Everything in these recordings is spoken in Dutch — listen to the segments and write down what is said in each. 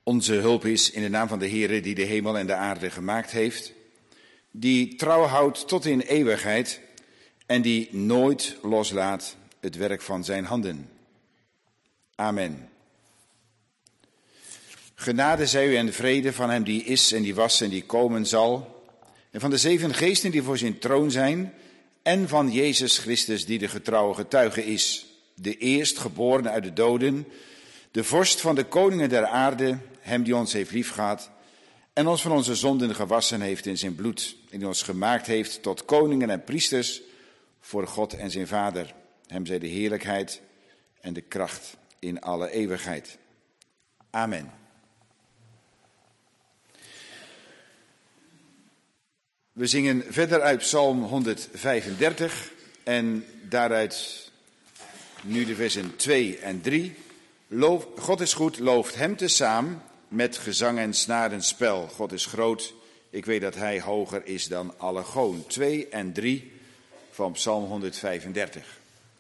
onze hulp is in de naam van de Heere die de hemel en de aarde gemaakt heeft, die trouw houdt tot in eeuwigheid en die nooit loslaat het werk van zijn handen. Amen. Genade zij u en vrede van hem die is en die was en die komen zal, en van de 7 geesten die voor zijn troon zijn, en van Jezus Christus die de getrouwe getuige is, de eerstgeborene uit de doden, de vorst van de koningen der aarde, hem die ons heeft liefgehad en ons van onze zonden gewassen heeft in zijn bloed, en die ons gemaakt heeft tot koningen en priesters voor God en zijn Vader. Hem zij de heerlijkheid en de kracht in alle eeuwigheid. Amen. We zingen verder uit Psalm 135 en daaruit nu de versen 2 en 3. God is goed, looft hem tezamen met gezang en snarenspel. God is groot, ik weet dat hij hoger is dan alle goon. 2 en 3 van Psalm 135.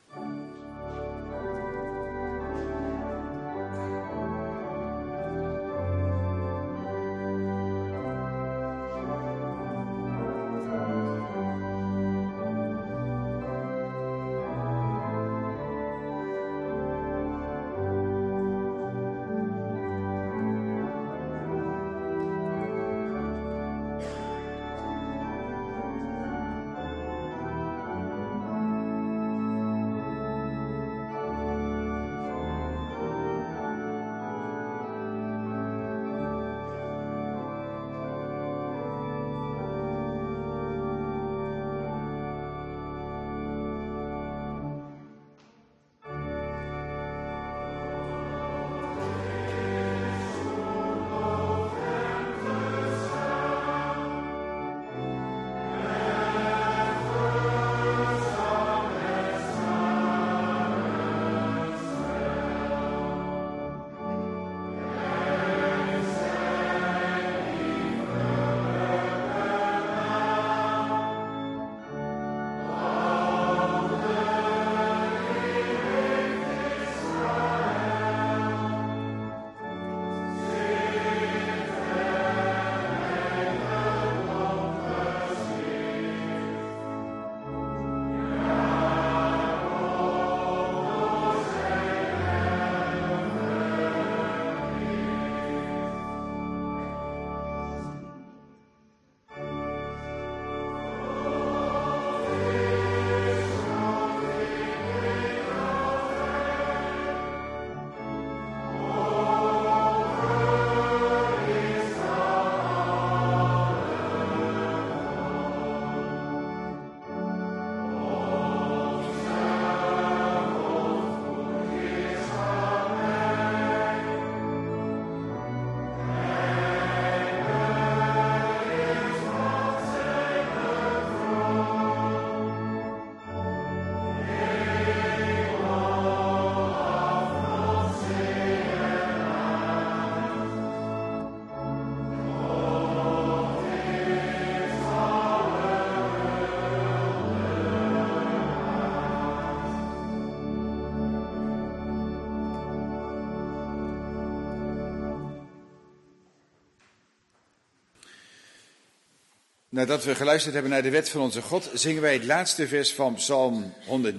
Nadat we geluisterd hebben naar de wet van onze God, zingen wij het laatste vers van Psalm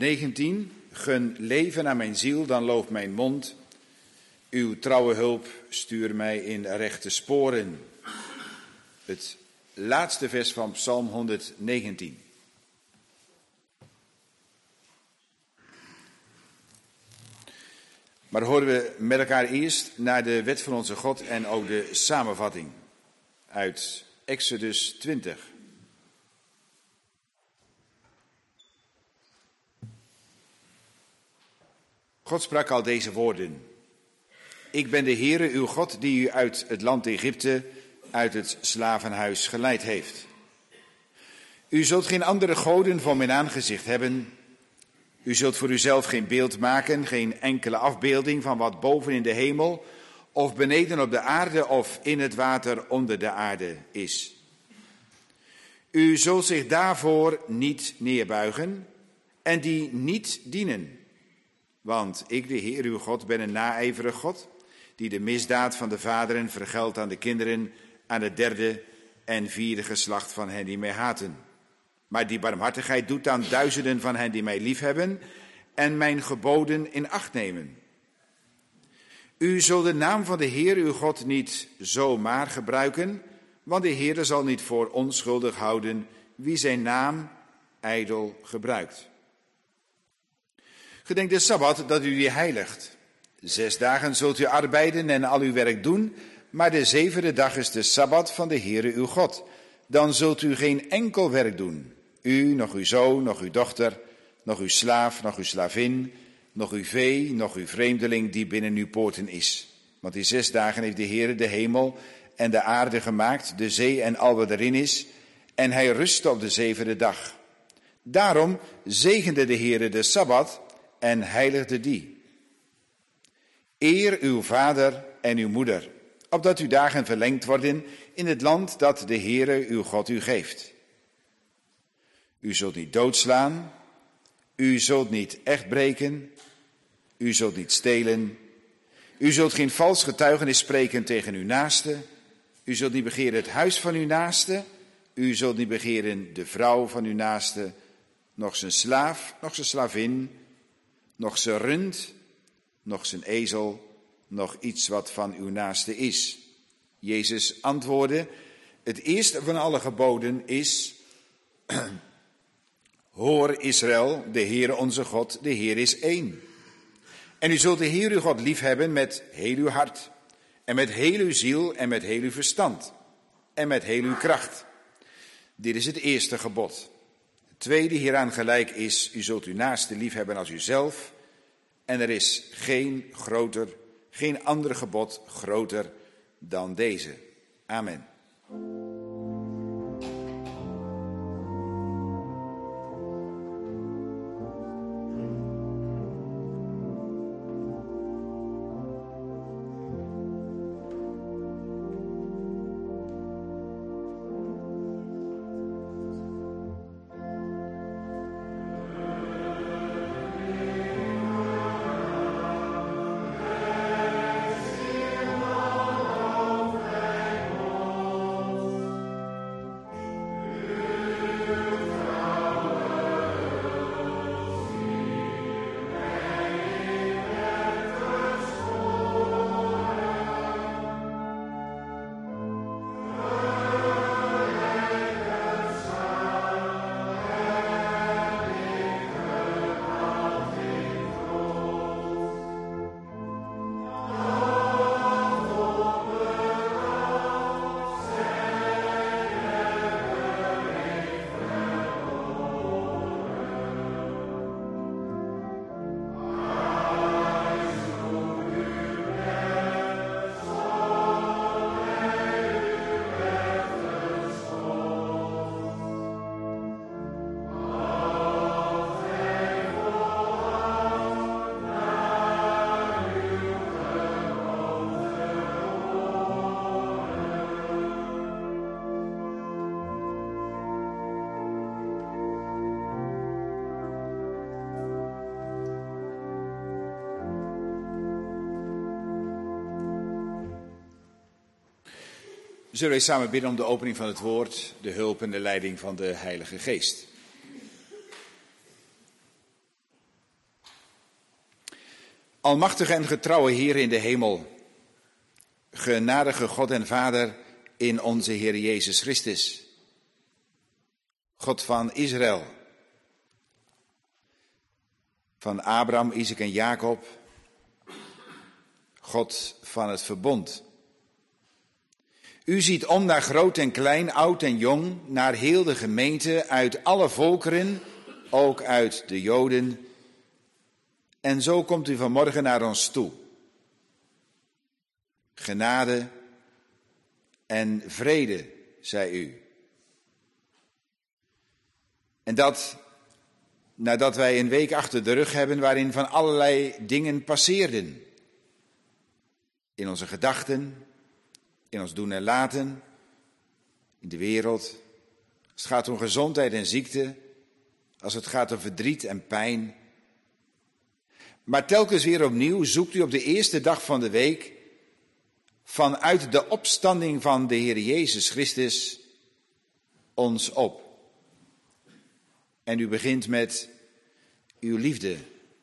119. Gun leven aan mijn ziel, dan looft mijn mond. Uw trouwe hulp, stuur mij in rechte sporen. Het laatste vers van Psalm 119. Maar horen we met elkaar eerst naar de wet van onze God en ook de samenvatting uit Exodus 20. God sprak al deze woorden. Ik ben de Heere, uw God, die u uit het land Egypte, uit het slavenhuis geleid heeft. U zult geen andere goden voor mijn aangezicht hebben. U zult voor uzelf geen beeld maken, geen enkele afbeelding van wat boven in de hemel of beneden op de aarde of in het water onder de aarde is. U zult zich daarvoor niet neerbuigen en die niet dienen. Want ik, de Heer uw God, ben een naijverig God, die de misdaad van de vaderen vergeldt aan de kinderen, aan het derde en vierde geslacht van hen die mij haten. Maar die barmhartigheid doet aan duizenden van hen die mij liefhebben en mijn geboden in acht nemen. U zult de naam van de Heer uw God niet zomaar gebruiken, want de Heer zal niet voor onschuldig houden wie zijn naam ijdel gebruikt. Gedenk de Sabbat dat u die heiligt. 6 dagen zult u arbeiden en al uw werk doen, maar de 7e dag is de Sabbat van de Heere uw God. Dan zult u geen enkel werk doen. U, nog uw zoon, nog uw dochter, nog uw slaaf, nog uw slavin, nog uw vee, nog uw vreemdeling die binnen uw poorten is. Want in 6 dagen heeft de Heere de hemel en de aarde gemaakt, de zee en al wat erin is, en hij rustte op de 7e dag. Daarom zegende de Heere de Sabbat en heiligde die. Eer uw vader en uw moeder, opdat uw dagen verlengd worden in het land dat de Heere uw God u geeft. U zult niet doodslaan, u zult niet echt breken, u zult niet stelen, u zult geen vals getuigenis spreken tegen uw naaste, u zult niet begeren het huis van uw naaste, u zult niet begeren de vrouw van uw naaste, nog zijn slaaf, nog zijn slavin, nog zijn rund, nog zijn ezel, nog iets wat van uw naaste is. Jezus antwoordde, het eerste van alle geboden is, hoor Israël, de Heere onze God, de Heer is één. En u zult de Heer uw God liefhebben met heel uw hart, en met heel uw ziel, en met heel uw verstand, en met heel uw kracht. Dit is het eerste gebod. Het tweede hieraan gelijk is, u zult uw naaste liefhebben als uzelf. En er is geen ander gebod groter dan deze. Amen. Zullen wij samen bidden om de opening van het woord, de hulp en de leiding van de Heilige Geest. Almachtige en getrouwe Heer in de hemel, genadige God en Vader in onze Heer Jezus Christus, God van Israël, van Abraham, Isaac en Jacob, God van het verbond. U ziet om naar groot en klein, oud en jong, naar heel de gemeente, uit alle volkeren, ook uit de Joden. En zo komt u vanmorgen naar ons toe. Genade en vrede, zei u. En dat nadat wij een week achter de rug hebben waarin van allerlei dingen passeerden. In onze gedachten, in ons doen en laten, in de wereld. Als het gaat om gezondheid en ziekte, als het gaat om verdriet en pijn. Maar telkens weer opnieuw zoekt u op de eerste dag van de week vanuit de opstanding van de Heer Jezus Christus ons op. En u begint met uw liefde.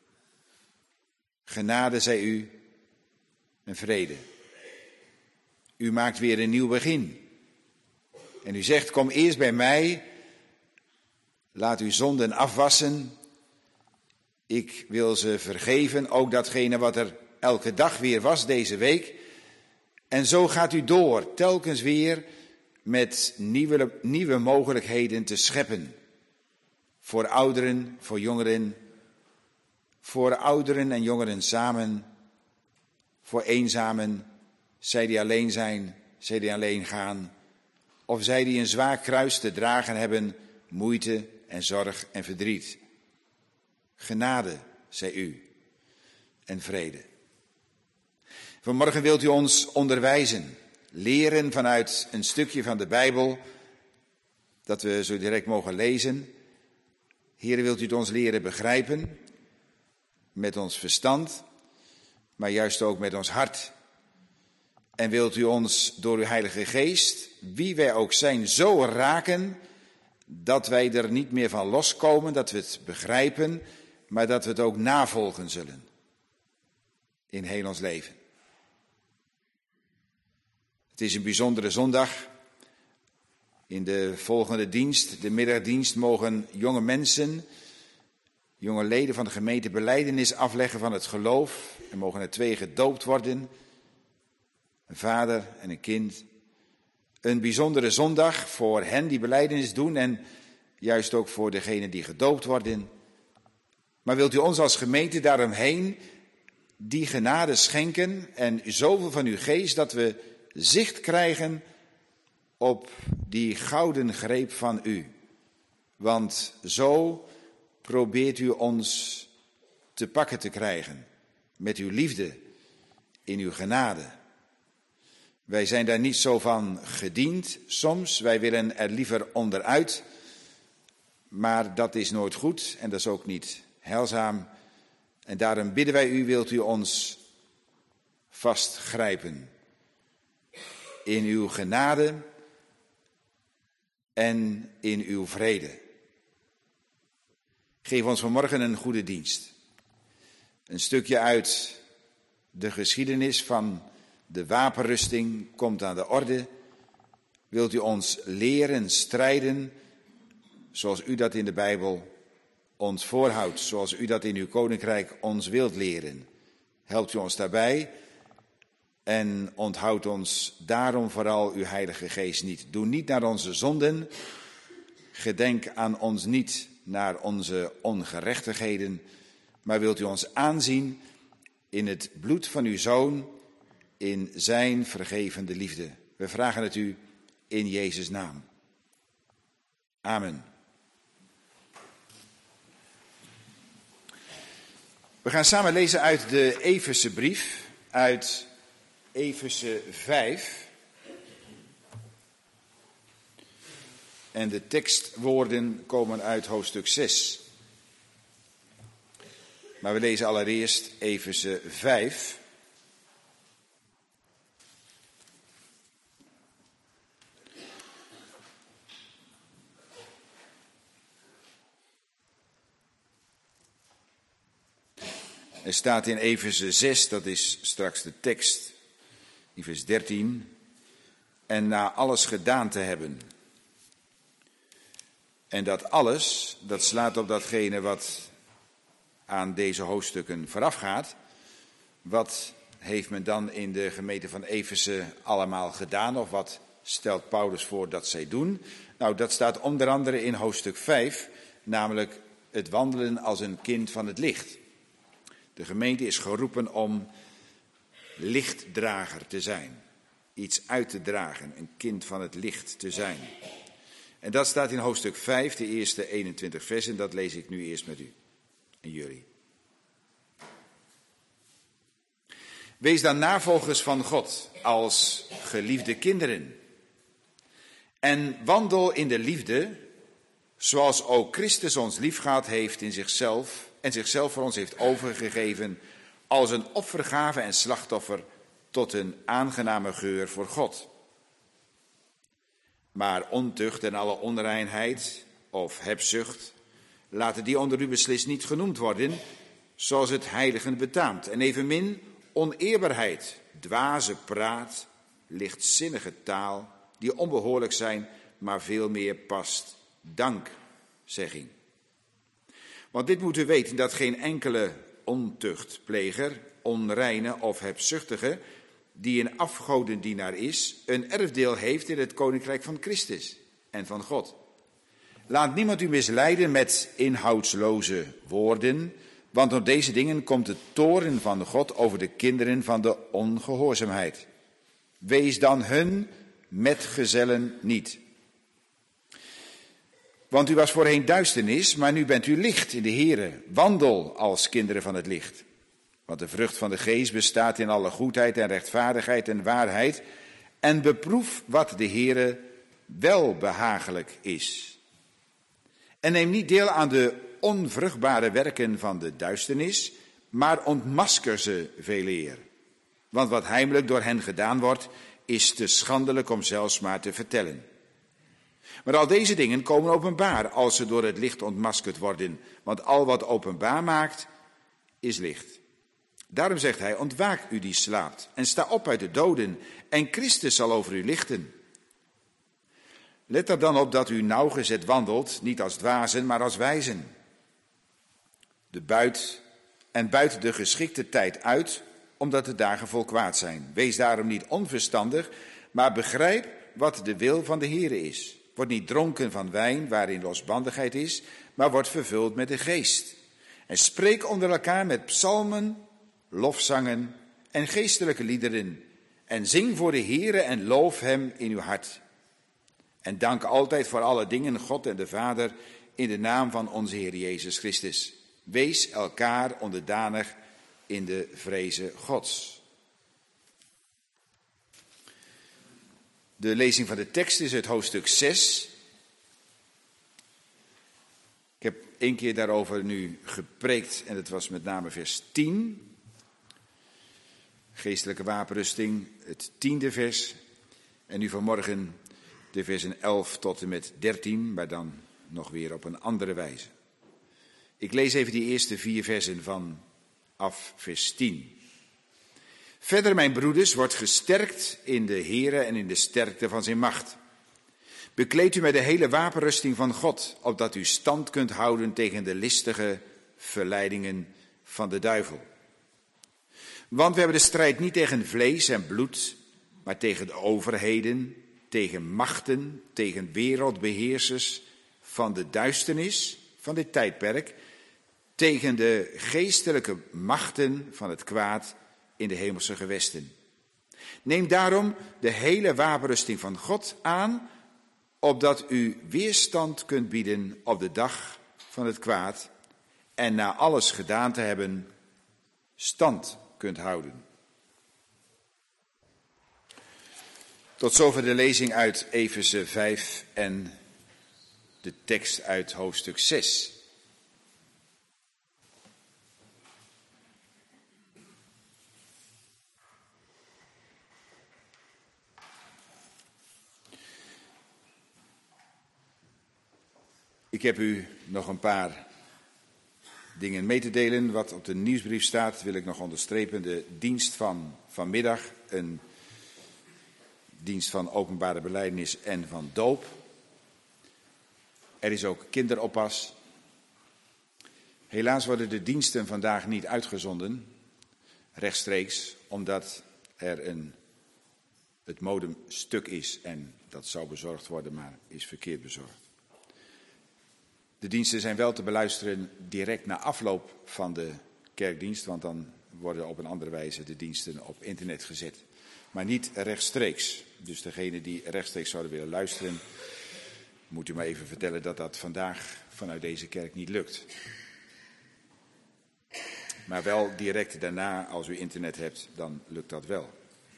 Genade zij u en vrede. U maakt weer een nieuw begin. En u zegt, kom eerst bij mij, laat uw zonden afwassen. Ik wil ze vergeven, ook datgene wat er elke dag weer was deze week. En zo gaat u door, telkens weer met nieuwe mogelijkheden te scheppen. Voor ouderen, voor jongeren, voor ouderen en jongeren samen, voor eenzamen, zij die alleen zijn, zij die alleen gaan, of zij die een zwaar kruis te dragen hebben, moeite en zorg en verdriet. Genade, zij u, en vrede. Vanmorgen wilt u ons onderwijzen, leren vanuit een stukje van de Bijbel, dat we zo direct mogen lezen. Heere, wilt u het ons leren begrijpen, met ons verstand, maar juist ook met ons hart. En wilt u ons door uw Heilige Geest, wie wij ook zijn, zo raken, dat wij er niet meer van loskomen, dat we het begrijpen, maar dat we het ook navolgen zullen in heel ons leven. Het is een bijzondere zondag. In de volgende dienst, de middagdienst, mogen jonge mensen, jonge leden van de gemeente belijdenis afleggen van het geloof. Er mogen er 2 gedoopt worden, een vader en een kind. Een bijzondere zondag voor hen die belijdenis doen en juist ook voor degenen die gedoopt worden. Maar wilt u ons als gemeente daaromheen die genade schenken en zoveel van uw geest dat we zicht krijgen op die gouden greep van u. Want zo probeert u ons te pakken te krijgen met uw liefde in uw genade. Wij zijn daar niet zo van gediend soms, wij willen er liever onderuit, maar dat is nooit goed en dat is ook niet heilzaam. En daarom bidden wij u, wilt u ons vastgrijpen in uw genade en in uw vrede. Geef ons vanmorgen een goede dienst. Een stukje uit de geschiedenis van de wapenrusting komt aan de orde. Wilt u ons leren strijden zoals u dat in de Bijbel ons voorhoudt, zoals u dat in uw koninkrijk ons wilt leren. Helpt u ons daarbij en onthoud ons daarom vooral uw Heilige Geest niet. Doe niet naar onze zonden, gedenk aan ons niet naar onze ongerechtigheden, maar wilt u ons aanzien in het bloed van uw Zoon, in zijn vergevende liefde. We vragen het u in Jezus' naam. Amen. We gaan samen lezen uit de Efese brief, uit Efeze 5. En de tekstwoorden komen uit hoofdstuk 6. Maar we lezen allereerst Efeze 5. Er staat in Efeze 6, dat is straks de tekst, in vers 13. En na alles gedaan te hebben. En dat alles, dat slaat op datgene wat aan deze hoofdstukken voorafgaat. Wat heeft men dan in de gemeente van Efeze allemaal gedaan? Of wat stelt Paulus voor dat zij doen? Nou, dat staat onder andere in hoofdstuk 5, namelijk het wandelen als een kind van het licht. De gemeente is geroepen om lichtdrager te zijn. Iets uit te dragen, een kind van het licht te zijn. En dat staat in hoofdstuk 5, de eerste 21 versen. Dat lees ik nu eerst met u en jullie. Wees dan navolgers van God als geliefde kinderen. En wandel in de liefde, zoals ook Christus ons liefgehad heeft in zichzelf en zichzelf voor ons heeft overgegeven als een offergave en slachtoffer tot een aangename geur voor God. Maar ontucht en alle onreinheid of hebzucht, laten die onder u beslist niet genoemd worden, zoals het heiligen betaamt. En evenmin oneerbaarheid, dwaze praat, lichtzinnige taal, die onbehoorlijk zijn, maar veel meer past dankzegging. Want dit moet u weten, dat geen enkele ontuchtpleger, onreine of hebzuchtige, die een afgodendienaar is, een erfdeel heeft in het koninkrijk van Christus en van God. Laat niemand u misleiden met inhoudsloze woorden, want door deze dingen komt de toorn van God over de kinderen van de ongehoorzaamheid. Wees dan hun metgezellen niet. Want u was voorheen duisternis, maar nu bent u licht in de Here. Wandel als kinderen van het licht. Want de vrucht van de geest bestaat in alle goedheid en rechtvaardigheid en waarheid. En beproef wat de Here wel behagelijk is. En neem niet deel aan de onvruchtbare werken van de duisternis, maar ontmasker ze veeleer. Want wat heimelijk door hen gedaan wordt, is te schandelijk om zelfs maar te vertellen. Maar al deze dingen komen openbaar als ze door het licht ontmaskerd worden. Want al wat openbaar maakt, is licht. Daarom zegt hij, ontwaak u die slaapt en sta op uit de doden en Christus zal over u lichten. Let er dan op dat u nauwgezet wandelt, niet als dwazen, maar als wijzen. Buiten de geschikte tijd uit, omdat de dagen vol kwaad zijn. Wees daarom niet onverstandig, maar begrijp wat de wil van de Here is. Word niet dronken van wijn, waarin losbandigheid is, maar word vervuld met de geest. En spreek onder elkaar met psalmen, lofzangen en geestelijke liederen. En zing voor de Here en loof hem in uw hart. En dank altijd voor alle dingen God en de Vader in de naam van onze Heer Jezus Christus. Wees elkaar onderdanig in de vreze Gods. De lezing van de tekst is uit hoofdstuk 6. Ik heb 1 keer daarover nu gepreekt en het was met name vers 10. Geestelijke wapenrusting, het 10e vers. En nu vanmorgen de versen 11 tot en met 13, maar dan nog weer op een andere wijze. Ik lees even die eerste 4 versen vanaf vers 10. Verder, mijn broeders, wordt gesterkt in de Here en in de sterkte van zijn macht. Bekleed u met de hele wapenrusting van God, opdat u stand kunt houden tegen de listige verleidingen van de duivel. Want we hebben de strijd niet tegen vlees en bloed, maar tegen de overheden, tegen machten, tegen wereldbeheersers van de duisternis van dit tijdperk, tegen de geestelijke machten van het kwaad in de hemelse gewesten. Neem daarom de hele wapenrusting van God aan, opdat u weerstand kunt bieden op de dag van het kwaad en na alles gedaan te hebben, stand kunt houden. Tot zover de lezing uit Efeze 5 en de tekst uit hoofdstuk 6. Ik heb u nog een paar dingen mee te delen. Wat op de nieuwsbrief staat, wil ik nog onderstrepen. De dienst van vanmiddag, een dienst van openbare belijdenis en van doop. Er is ook kinderoppas. Helaas worden de diensten vandaag niet uitgezonden, rechtstreeks, omdat er het modem stuk is en dat zou bezorgd worden, maar is verkeerd bezorgd. De diensten zijn wel te beluisteren direct na afloop van de kerkdienst, want dan worden op een andere wijze de diensten op internet gezet. Maar niet rechtstreeks. Dus degene die rechtstreeks zouden willen luisteren, moet u maar even vertellen dat dat vandaag vanuit deze kerk niet lukt. Maar wel direct daarna, als u internet hebt, dan lukt dat wel.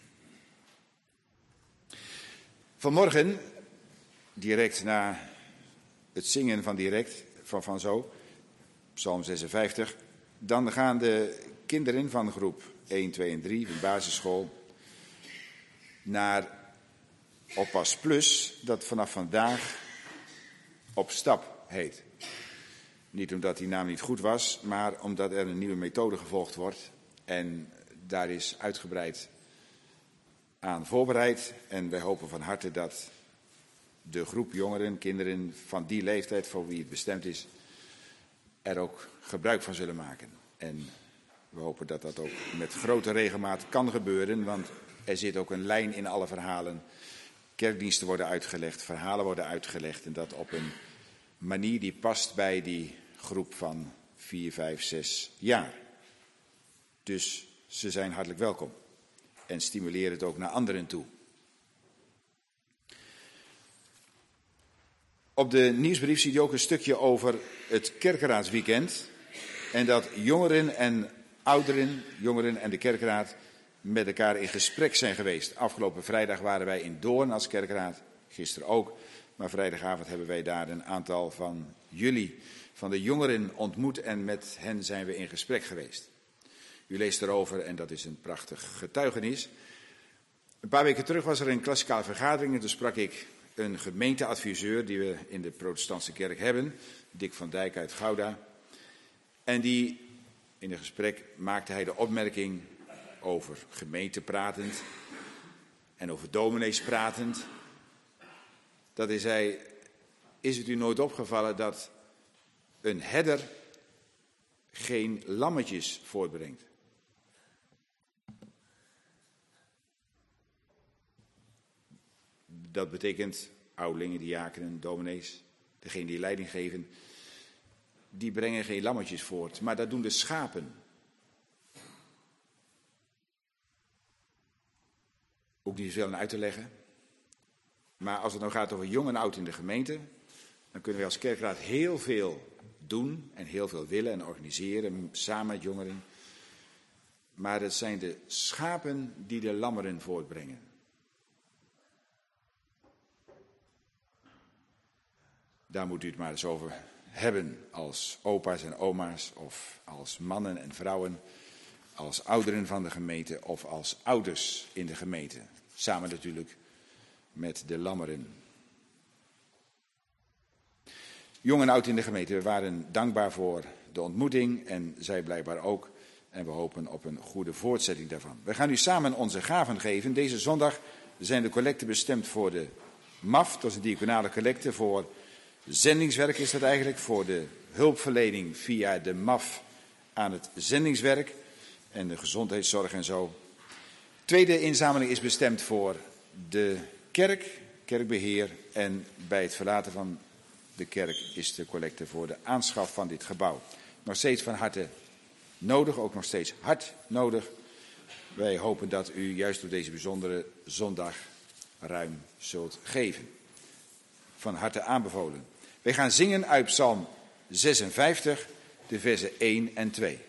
Vanmorgen, direct na het zingen van zo, Psalm 56, dan gaan de kinderen van groep 1, 2 en 3 van de basisschool naar Oppas Plus, dat vanaf vandaag Op Stap heet. Niet omdat die naam niet goed was, maar omdat er een nieuwe methode gevolgd wordt. En daar is uitgebreid aan voorbereid. En wij hopen van harte dat de groep jongeren, kinderen van die leeftijd voor wie het bestemd is, er ook gebruik van zullen maken. En we hopen dat dat ook met grote regelmaat kan gebeuren, want er zit ook een lijn in alle verhalen. Kerkdiensten worden uitgelegd, verhalen worden uitgelegd en dat op een manier die past bij die groep van 4, 5, 6 jaar. Dus ze zijn hartelijk welkom en stimuleren het ook naar anderen toe. Op de nieuwsbrief ziet u ook een stukje over het kerkenraadsweekend. En dat jongeren en ouderen, jongeren en de kerkraad met elkaar in gesprek zijn geweest. Afgelopen vrijdag waren wij in Doorn als kerkraad, gisteren ook. Maar vrijdagavond hebben wij daar een aantal van jullie, van de jongeren ontmoet en met hen zijn we in gesprek geweest. U leest erover en dat is een prachtig getuigenis. Een paar weken terug was er een klassikale vergadering en toen sprak ik een gemeenteadviseur die we in de protestantse kerk hebben, Dick van Dijk uit Gouda. En die, in een gesprek maakte hij de opmerking over gemeente pratend en over dominees pratend. Dat hij zei, is het u nooit opgevallen dat een herder geen lammetjes voortbrengt? Dat betekent ouderlingen, diakenen, dominees, degene die leiding geven, die brengen geen lammetjes voort, maar dat doen de schapen. Ook niet zoveel aan uit te leggen. Maar als het nou gaat over jong en oud in de gemeente, dan kunnen wij als kerkraad heel veel doen en heel veel willen en organiseren, samen met jongeren. Maar het zijn de schapen die de lammeren voortbrengen. Daar moet u het maar eens over hebben als opa's en oma's of als mannen en vrouwen, als ouderen van de gemeente of als ouders in de gemeente. Samen natuurlijk met de lammeren. Jong en oud in de gemeente, we waren dankbaar voor de ontmoeting en zij blijkbaar ook. En we hopen op een goede voortzetting daarvan. We gaan nu samen onze gaven geven. Deze zondag zijn de collecten bestemd voor de MAF, dat is een diaconale collecte voor zendingswerk is dat eigenlijk, voor de hulpverlening via de MAF aan het zendingswerk en de gezondheidszorg en zo. Tweede inzameling is bestemd voor de kerk, kerkbeheer en bij het verlaten van de kerk is de collecte voor de aanschaf van dit gebouw. Nog steeds van harte nodig, ook nog steeds hard nodig. Wij hopen dat u juist op deze bijzondere zondag ruim zult geven. Van harte aanbevolen. Wij gaan zingen uit Psalm 56, de versen 1 en 2.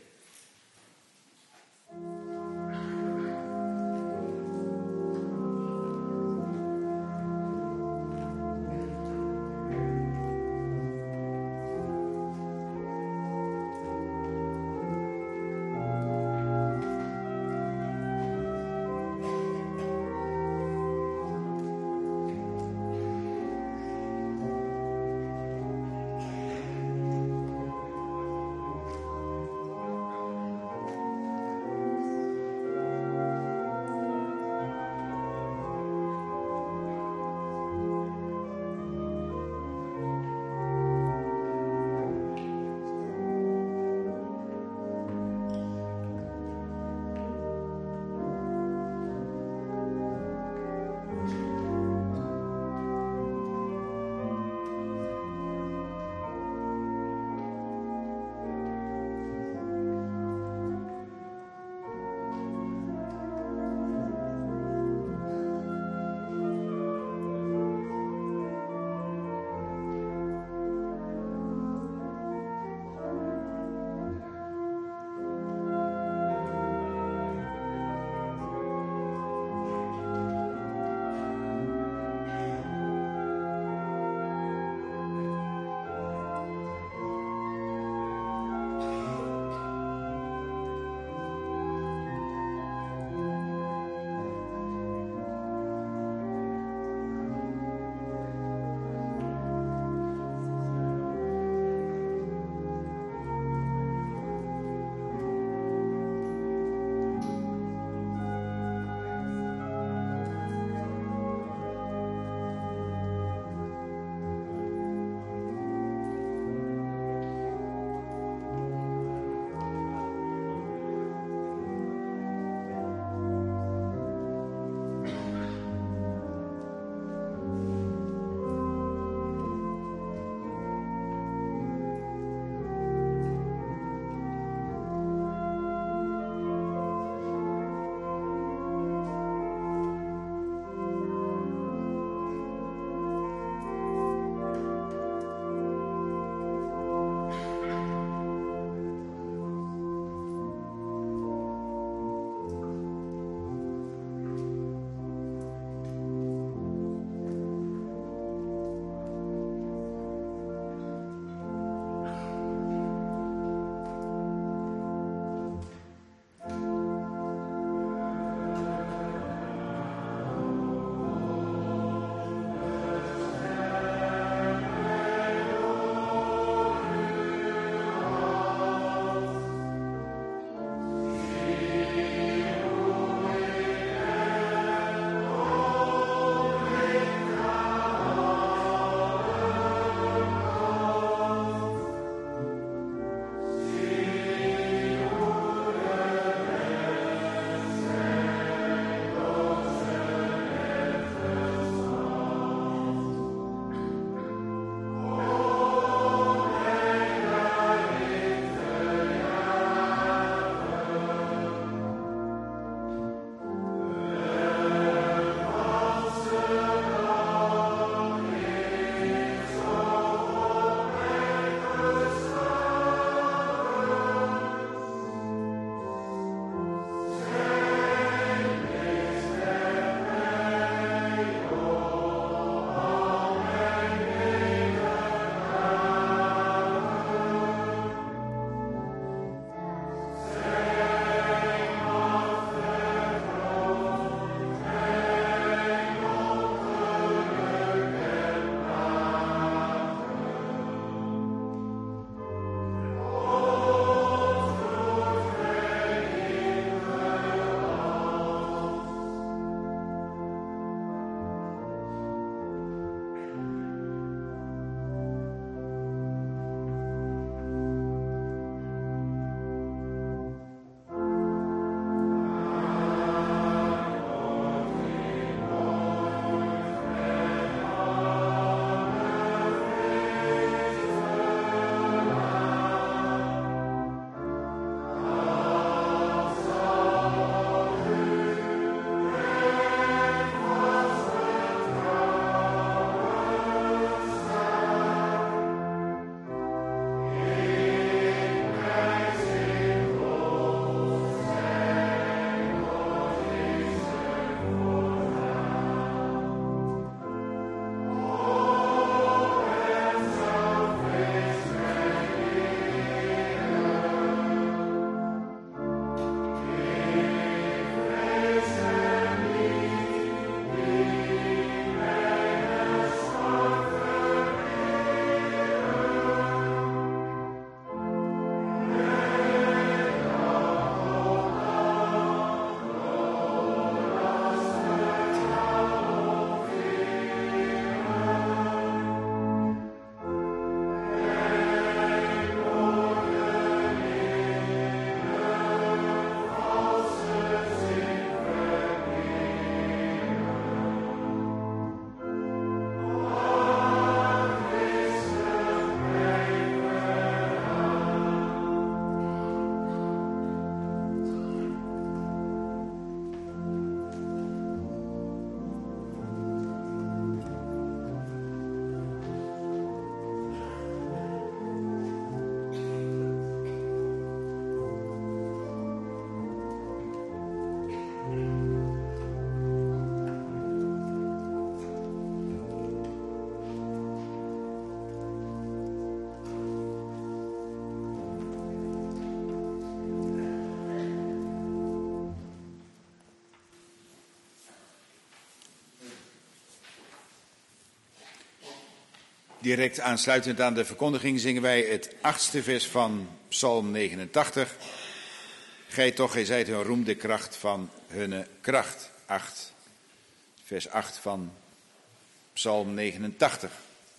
Direct aansluitend aan de verkondiging zingen wij het 8e vers van Psalm 89. Gij toch, gij zijt hun roem de kracht van hunne kracht. 8, vers 8 van Psalm 89.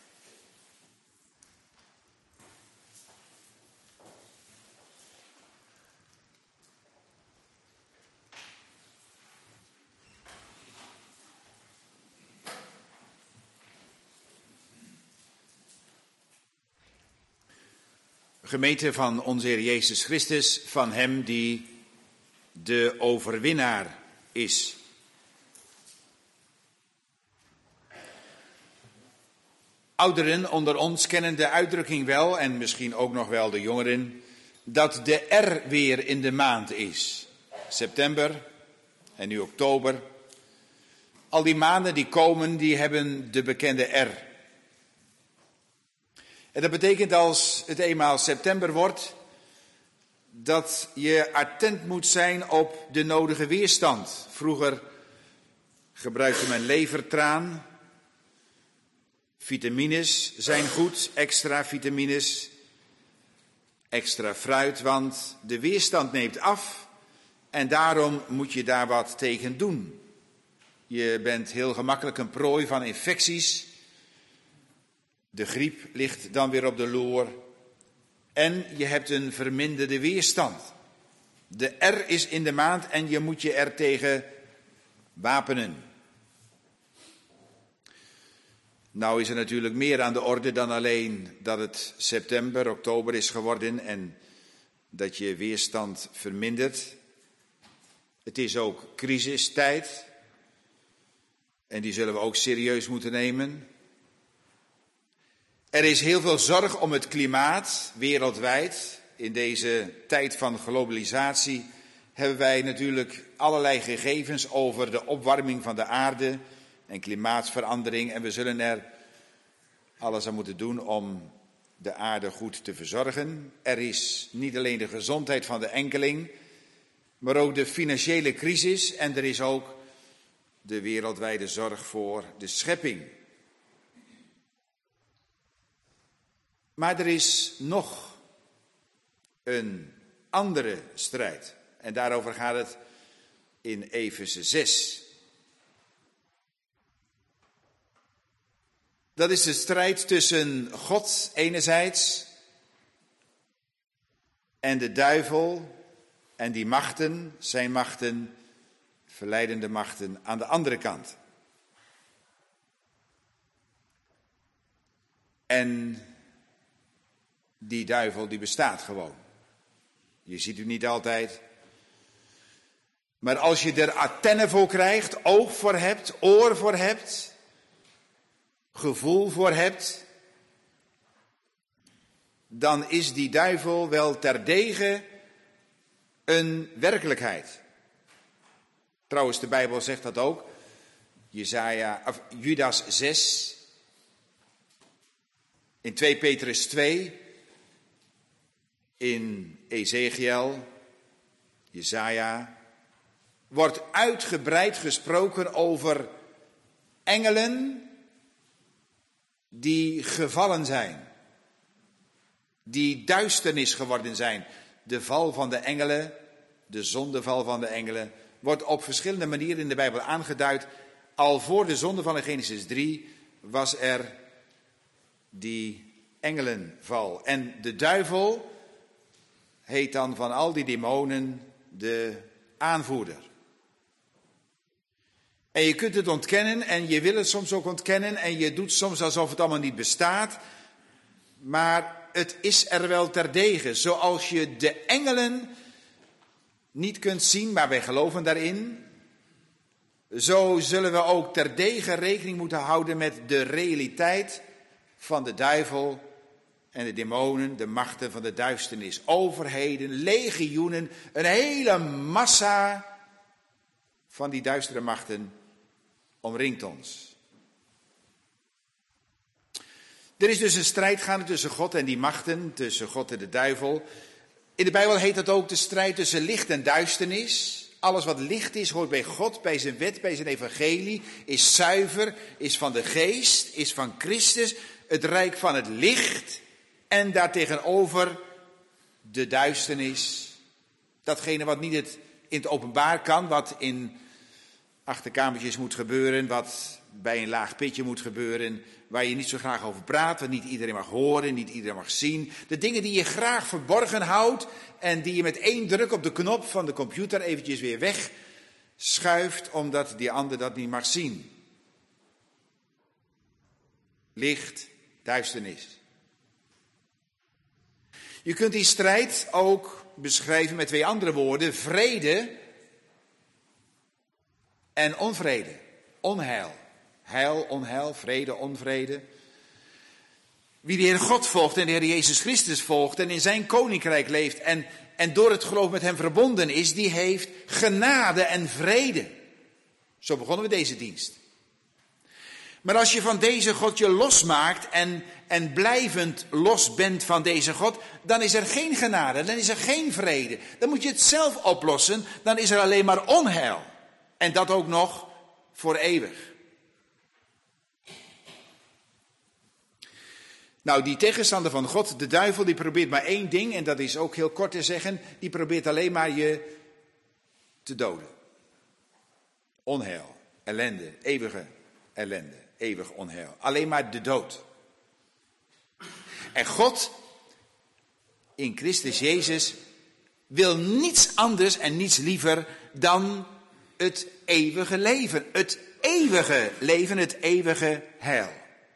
Gemeente van onze Heer Jezus Christus, van Hem die de overwinnaar is. Ouderen onder ons kennen de uitdrukking wel, en misschien ook nog wel de jongeren, dat de R weer in de maand is. September en nu oktober. Al die maanden die komen, die hebben de bekende R. En dat betekent als het eenmaal september wordt, dat je attent moet zijn op de nodige weerstand. Vroeger gebruikte men levertraan. Vitamines zijn goed, extra vitamines, extra fruit, want de weerstand neemt af en daarom moet je daar wat tegen doen. Je bent heel gemakkelijk een prooi van infecties. De griep ligt dan weer op de loer en je hebt een verminderde weerstand. De R is in de maand en je moet je er tegen wapenen. Nou is er natuurlijk meer aan de orde dan alleen dat het september, oktober is geworden en dat je weerstand vermindert. Het is ook crisistijd en die zullen we ook serieus moeten nemen. Er is heel veel zorg om het klimaat wereldwijd. In deze tijd van globalisatie hebben wij natuurlijk allerlei gegevens over de opwarming van de aarde en klimaatverandering. En we zullen er alles aan moeten doen om de aarde goed te verzorgen. Er is niet alleen de gezondheid van de enkeling, maar ook de financiële crisis. En er is ook de wereldwijde zorg voor de schepping. Maar er is nog een andere strijd. En daarover gaat het in Efeze 6. Dat is de strijd tussen God enerzijds en de duivel en die machten, zijn machten, verleidende machten aan de andere kant. En die duivel die bestaat gewoon. Je ziet hem niet altijd. Maar als je er antenne voor krijgt, oog voor hebt, oor voor hebt, gevoel voor hebt, dan is die duivel wel terdege een werkelijkheid. Trouwens, de Bijbel zegt dat ook. Judas 6, in 2 Petrus 2, in Ezekiel, Jesaja, wordt uitgebreid gesproken over engelen die gevallen zijn, die duisternis geworden zijn. De val van de engelen, de zondeval van de engelen, wordt op verschillende manieren in de Bijbel aangeduid. Al voor de zondeval in Genesis 3 was er die engelenval. En de duivel heet dan van al die demonen de aanvoerder. En je kunt het ontkennen en je wil het soms ook ontkennen en je doet soms alsof het allemaal niet bestaat. Maar het is er wel terdege. Zoals je de engelen niet kunt zien, maar wij geloven daarin. Zo zullen we ook terdege rekening moeten houden met de realiteit van de duivel en de demonen, de machten van de duisternis. Overheden, legioenen, een hele massa van die duistere machten omringt ons. Er is dus een strijd gaande tussen God en die machten, tussen God en de duivel. In de Bijbel heet dat ook de strijd tussen licht en duisternis. Alles wat licht is, hoort bij God, bij zijn wet, bij zijn evangelie, is zuiver, is van de geest, is van Christus. het rijk van het licht en daartegenover de duisternis. Datgene wat niet in het openbaar kan, wat in achterkamertjes moet gebeuren, wat bij een laag pitje moet gebeuren, waar je niet zo graag over praat, wat niet iedereen mag horen, niet iedereen mag zien. De dingen die je graag verborgen houdt en die je met 1 druk op de knop van de computer eventjes weer wegschuift, omdat die ander dat niet mag zien. Licht, duisternis. Je kunt die strijd ook beschrijven met 2 andere woorden: vrede en onvrede. Onheil. Heil, onheil, vrede, onvrede. Wie de Heer God volgt en de Heer Jezus Christus volgt en in zijn koninkrijk leeft en door het geloof met hem verbonden is, die heeft genade en vrede. Zo begonnen we deze dienst. Maar als je van deze God je losmaakt en blijvend los bent van deze God, dan is er geen genade, dan is er geen vrede. Dan moet je het zelf oplossen, dan is er alleen maar onheil. En dat ook nog voor eeuwig. Nou, die tegenstander van God, de duivel, die probeert maar 1 ding, en dat is ook heel kort te zeggen, die probeert alleen maar je te doden. Onheil, ellende, eeuwige ellende, eeuwig onheil. Alleen maar de dood. En God, in Christus Jezus, wil niets anders en niets liever dan het eeuwige leven. Het eeuwige leven, het eeuwige heil.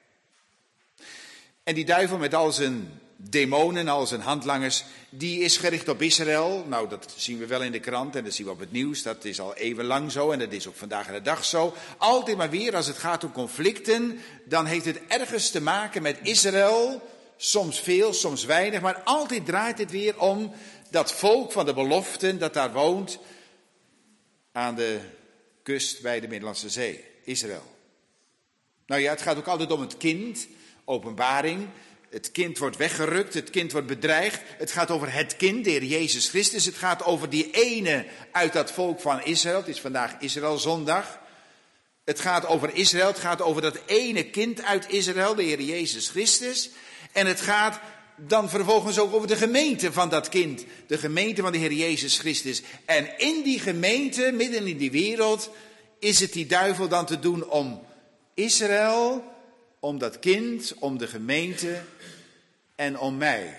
En die duivel met al zijn demonen, al zijn handlangers, die is gericht op Israël. Nou, dat zien we wel in de krant en dat zien we op het nieuws. Dat is al eeuwenlang zo en dat is ook vandaag de dag zo. Altijd maar weer, als het gaat om conflicten, dan heeft het ergens te maken met Israël. Soms veel, soms weinig, maar altijd draait het weer om dat volk van de beloften dat daar woont aan de kust bij de Middellandse Zee, Israël. Nou ja, het gaat ook altijd om het kind. Openbaring, het kind wordt weggerukt, het kind wordt bedreigd. Het gaat over het kind, de Heer Jezus Christus. Het gaat over die ene uit dat volk van Israël. Het is vandaag Israëlzondag. Het gaat over Israël, het gaat over dat ene kind uit Israël, de Heer Jezus Christus. En het gaat dan vervolgens ook over de gemeente van dat kind. De gemeente van de Heer Jezus Christus. En in die gemeente, midden in die wereld, is het die duivel dan te doen om Israël, om dat kind, om de gemeente en om mij.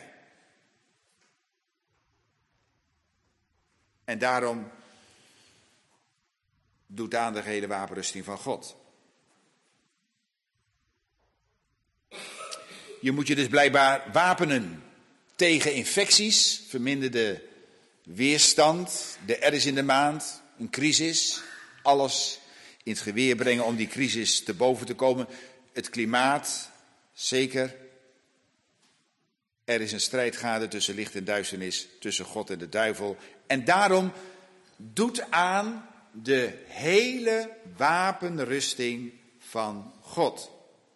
En daarom doet aan de gehele wapenrusting van God. Je moet je dus blijkbaar wapenen tegen infecties, verminder de weerstand, de R is in de maand, een crisis, alles in het geweer brengen om die crisis te boven te komen. Het klimaat, zeker. Er is een strijd gaande tussen licht en duisternis, tussen God en de duivel. En daarom doet aan de hele wapenrusting van God.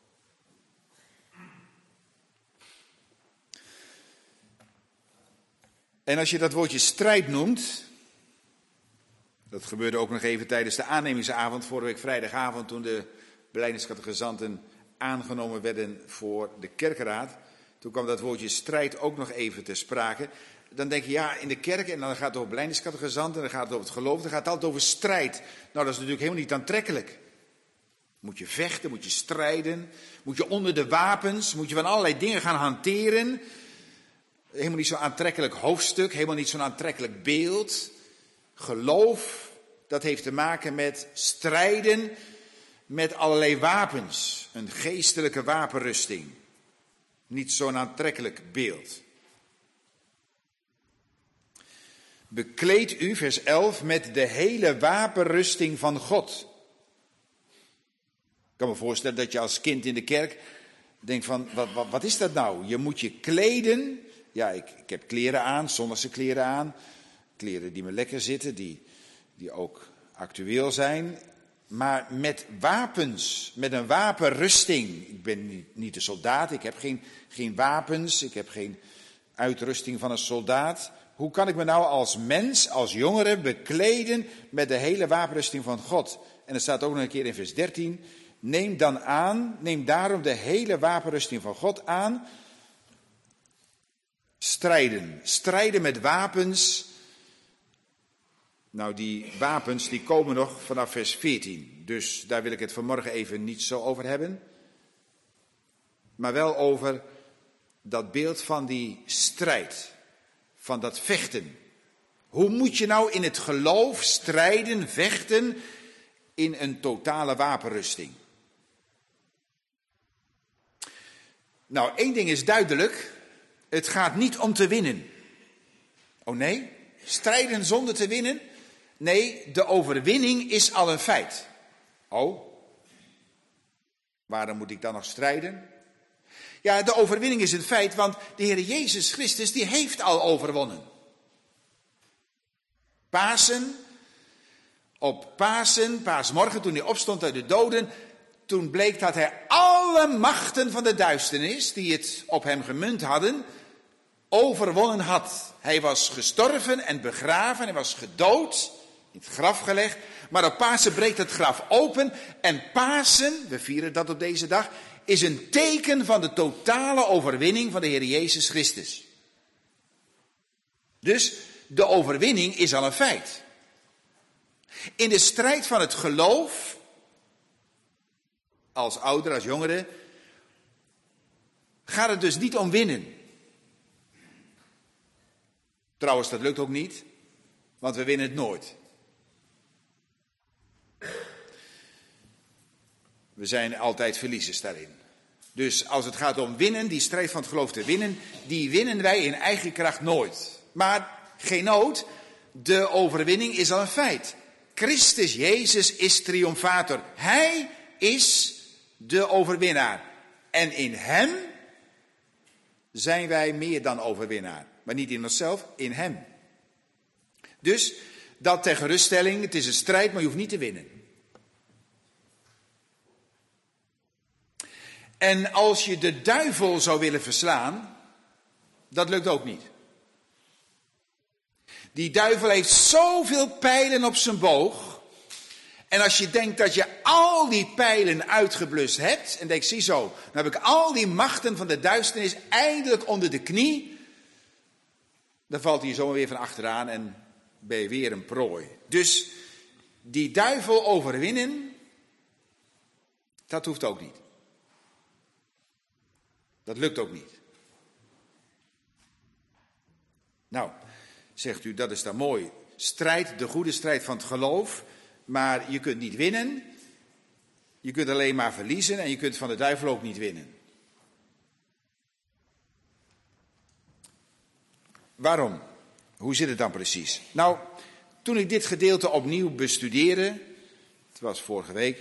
En als je dat woordje strijd noemt, dat gebeurde ook nog even tijdens de aannemingsavond, vorige week vrijdagavond, toen de belijdeniscatechisanten aangenomen werden voor de kerkenraad. Toen kwam dat woordje strijd ook nog even ter sprake. Dan denk je, ja, in de kerk, en dan gaat het over belijdeniscatechisanten, dan gaat het over het geloof, dan gaat het altijd over strijd. Nou, dat is natuurlijk helemaal niet aantrekkelijk. Moet je vechten, moet je strijden, moet je onder de wapens, moet je van allerlei dingen gaan hanteren. Helemaal niet zo'n aantrekkelijk hoofdstuk, helemaal niet zo'n aantrekkelijk beeld. Geloof, dat heeft te maken met strijden met allerlei wapens. Een geestelijke wapenrusting. Niet zo'n aantrekkelijk beeld. Bekleed u, vers 11, met de hele wapenrusting van God. Ik kan me voorstellen dat je als kind in de kerk denkt van, wat is dat nou? Je moet je kleden. Ja, ik heb kleren aan, zondagse kleren aan. Kleren die me lekker zitten, die ook actueel zijn. Maar met wapens, met een wapenrusting. Ik ben niet een soldaat, ik heb geen wapens, ik heb geen uitrusting van een soldaat. Hoe kan ik me nou als mens, als jongere bekleden met de hele wapenrusting van God? En er staat ook nog een keer in vers 13, Neem daarom de hele wapenrusting van God aan. Strijden met wapens. Nou, die wapens die komen nog vanaf vers 14. Dus daar wil ik het vanmorgen even niet zo over hebben. Maar wel over dat beeld van die strijd. Van dat vechten. Hoe moet je nou in het geloof strijden, vechten in een totale wapenrusting? Nou, één ding is duidelijk. Het gaat niet om te winnen. Oh nee? Strijden zonder te winnen? Nee, de overwinning is al een feit. Oh, waarom moet ik dan nog strijden? Ja, de overwinning is een feit, want de Heer Jezus Christus die heeft al overwonnen. Op paasmorgen, toen hij opstond uit de doden, toen bleek dat hij alle machten van de duisternis, die het op hem gemunt hadden, overwonnen had. Hij was gestorven en begraven, hij was gedood, in het graf gelegd. Maar op Pasen breekt het graf open en Pasen, we vieren dat op deze dag, is een teken van de totale overwinning van de Heer Jezus Christus. Dus de overwinning is al een feit. In de strijd van het geloof, als ouder, als jongere, gaat het dus niet om winnen. Trouwens, dat lukt ook niet, want we winnen het nooit. We zijn altijd verliezers daarin. Dus als het gaat om winnen, die strijd van het geloof te winnen, die winnen wij in eigen kracht nooit. Maar geen nood, de overwinning is al een feit. Christus Jezus is triomfator. Hij is de overwinnaar. En in hem zijn wij meer dan overwinnaar. Maar niet in onszelf, in hem. Dus dat ter geruststelling, het is een strijd, maar je hoeft niet te winnen. En als je de duivel zou willen verslaan, dat lukt ook niet. Die duivel heeft zoveel pijlen op zijn boog. En als je denkt dat je al die pijlen uitgeblust hebt, en denkt, ziezo, dan heb ik al die machten van de duisternis eindelijk onder de knie, dan valt hij zomaar weer van achteraan en ben je weer een prooi. Dus die duivel overwinnen, dat hoeft ook niet. Dat lukt ook niet. Nou, zegt u, dat is dan mooi. Strijd, de goede strijd van het geloof. Maar je kunt niet winnen. Je kunt alleen maar verliezen. En je kunt van de duivel ook niet winnen. Waarom? Hoe zit het dan precies? Nou, toen ik dit gedeelte opnieuw bestudeerde. Het was vorige week.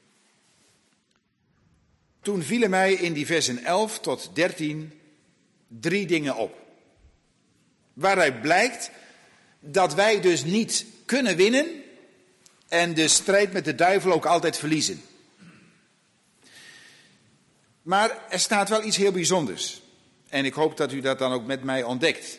Toen vielen mij in die versen 11 tot 13 3 dingen op. Waaruit blijkt dat wij dus niet kunnen winnen en de strijd met de duivel ook altijd verliezen. Maar er staat wel iets heel bijzonders. En ik hoop dat u dat dan ook met mij ontdekt.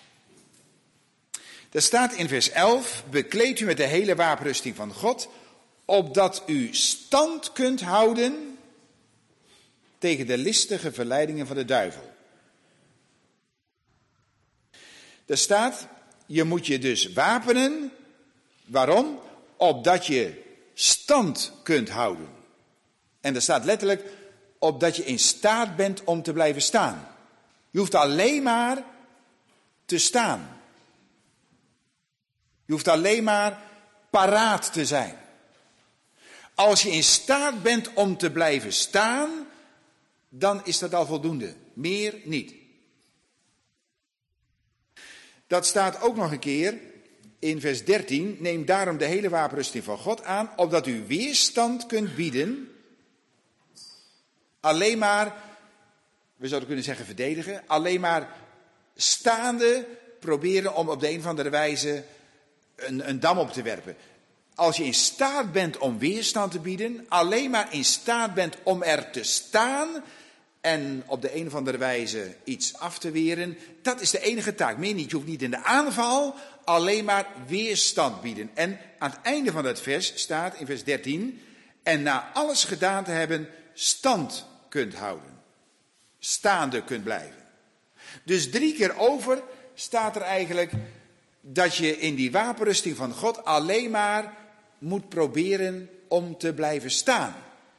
Er staat in vers 11, bekleed u met de hele wapenrusting van God, opdat u stand kunt houden tegen de listige verleidingen van de duivel. Er staat, je moet je dus wapenen. Waarom? Opdat je stand kunt houden. En er staat letterlijk, opdat je in staat bent om te blijven staan. Je hoeft alleen maar te staan. Je hoeft alleen maar paraat te zijn. Als je in staat bent om te blijven staan, dan is dat al voldoende. Meer niet. Dat staat ook nog een keer in vers 13. Neem daarom de hele wapenrusting van God aan, opdat u weerstand kunt bieden. Alleen maar, we zouden kunnen zeggen verdedigen, alleen maar staande proberen om op de een of andere wijze een dam op te werpen. Als je in staat bent om weerstand te bieden, alleen maar in staat bent om er te staan en op de een of andere wijze iets af te weren, dat is de enige taak. Meer niet, je hoeft niet in de aanval, alleen maar weerstand bieden. En aan het einde van het vers staat in vers 13, en na alles gedaan te hebben stand kunt houden. Staande kunt blijven. Dus 3 keer over staat er eigenlijk dat je in die wapenrusting van God alleen maar moet proberen om te blijven staan.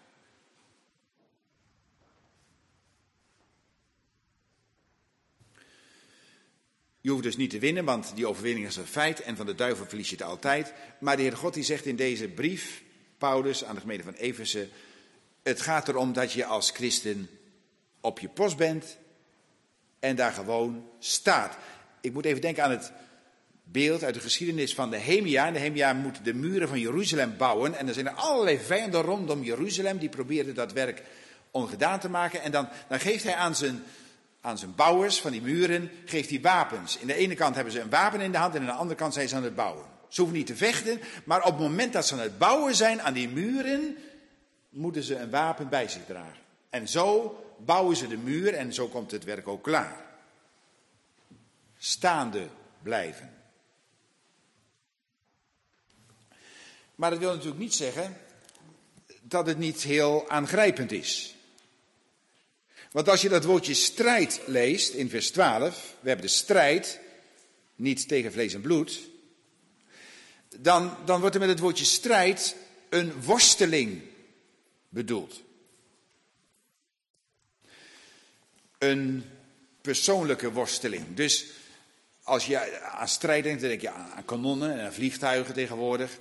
Je hoeft dus niet te winnen, want die overwinning is een feit en van de duivel verlies je het altijd. Maar de Heer God die zegt in deze brief, Paulus aan de gemeente van Efeze, het gaat erom dat je als christen op je post bent en daar gewoon staat. Ik moet even denken aan het beeld uit de geschiedenis van Nehemia. Nehemia moet de muren van Jeruzalem bouwen en er zijn er allerlei vijanden rondom Jeruzalem die proberen dat werk ongedaan te maken. En dan geeft hij aan zijn bouwers van die muren, geeft hij wapens. In de ene kant hebben ze een wapen in de hand en aan de andere kant zijn ze aan het bouwen. Ze hoeven niet te vechten, maar op het moment dat ze aan het bouwen zijn aan die muren, moeten ze een wapen bij zich dragen. En zo bouwen ze de muur en zo komt het werk ook klaar. Staande blijven. Maar dat wil natuurlijk niet zeggen dat het niet heel aangrijpend is. Want als je dat woordje strijd leest in vers 12, we hebben de strijd, niet tegen vlees en bloed, dan wordt er met het woordje strijd een worsteling bedoeld. Een persoonlijke worsteling. Dus als je aan strijd denkt, dan denk je aan kanonnen en aan vliegtuigen tegenwoordig.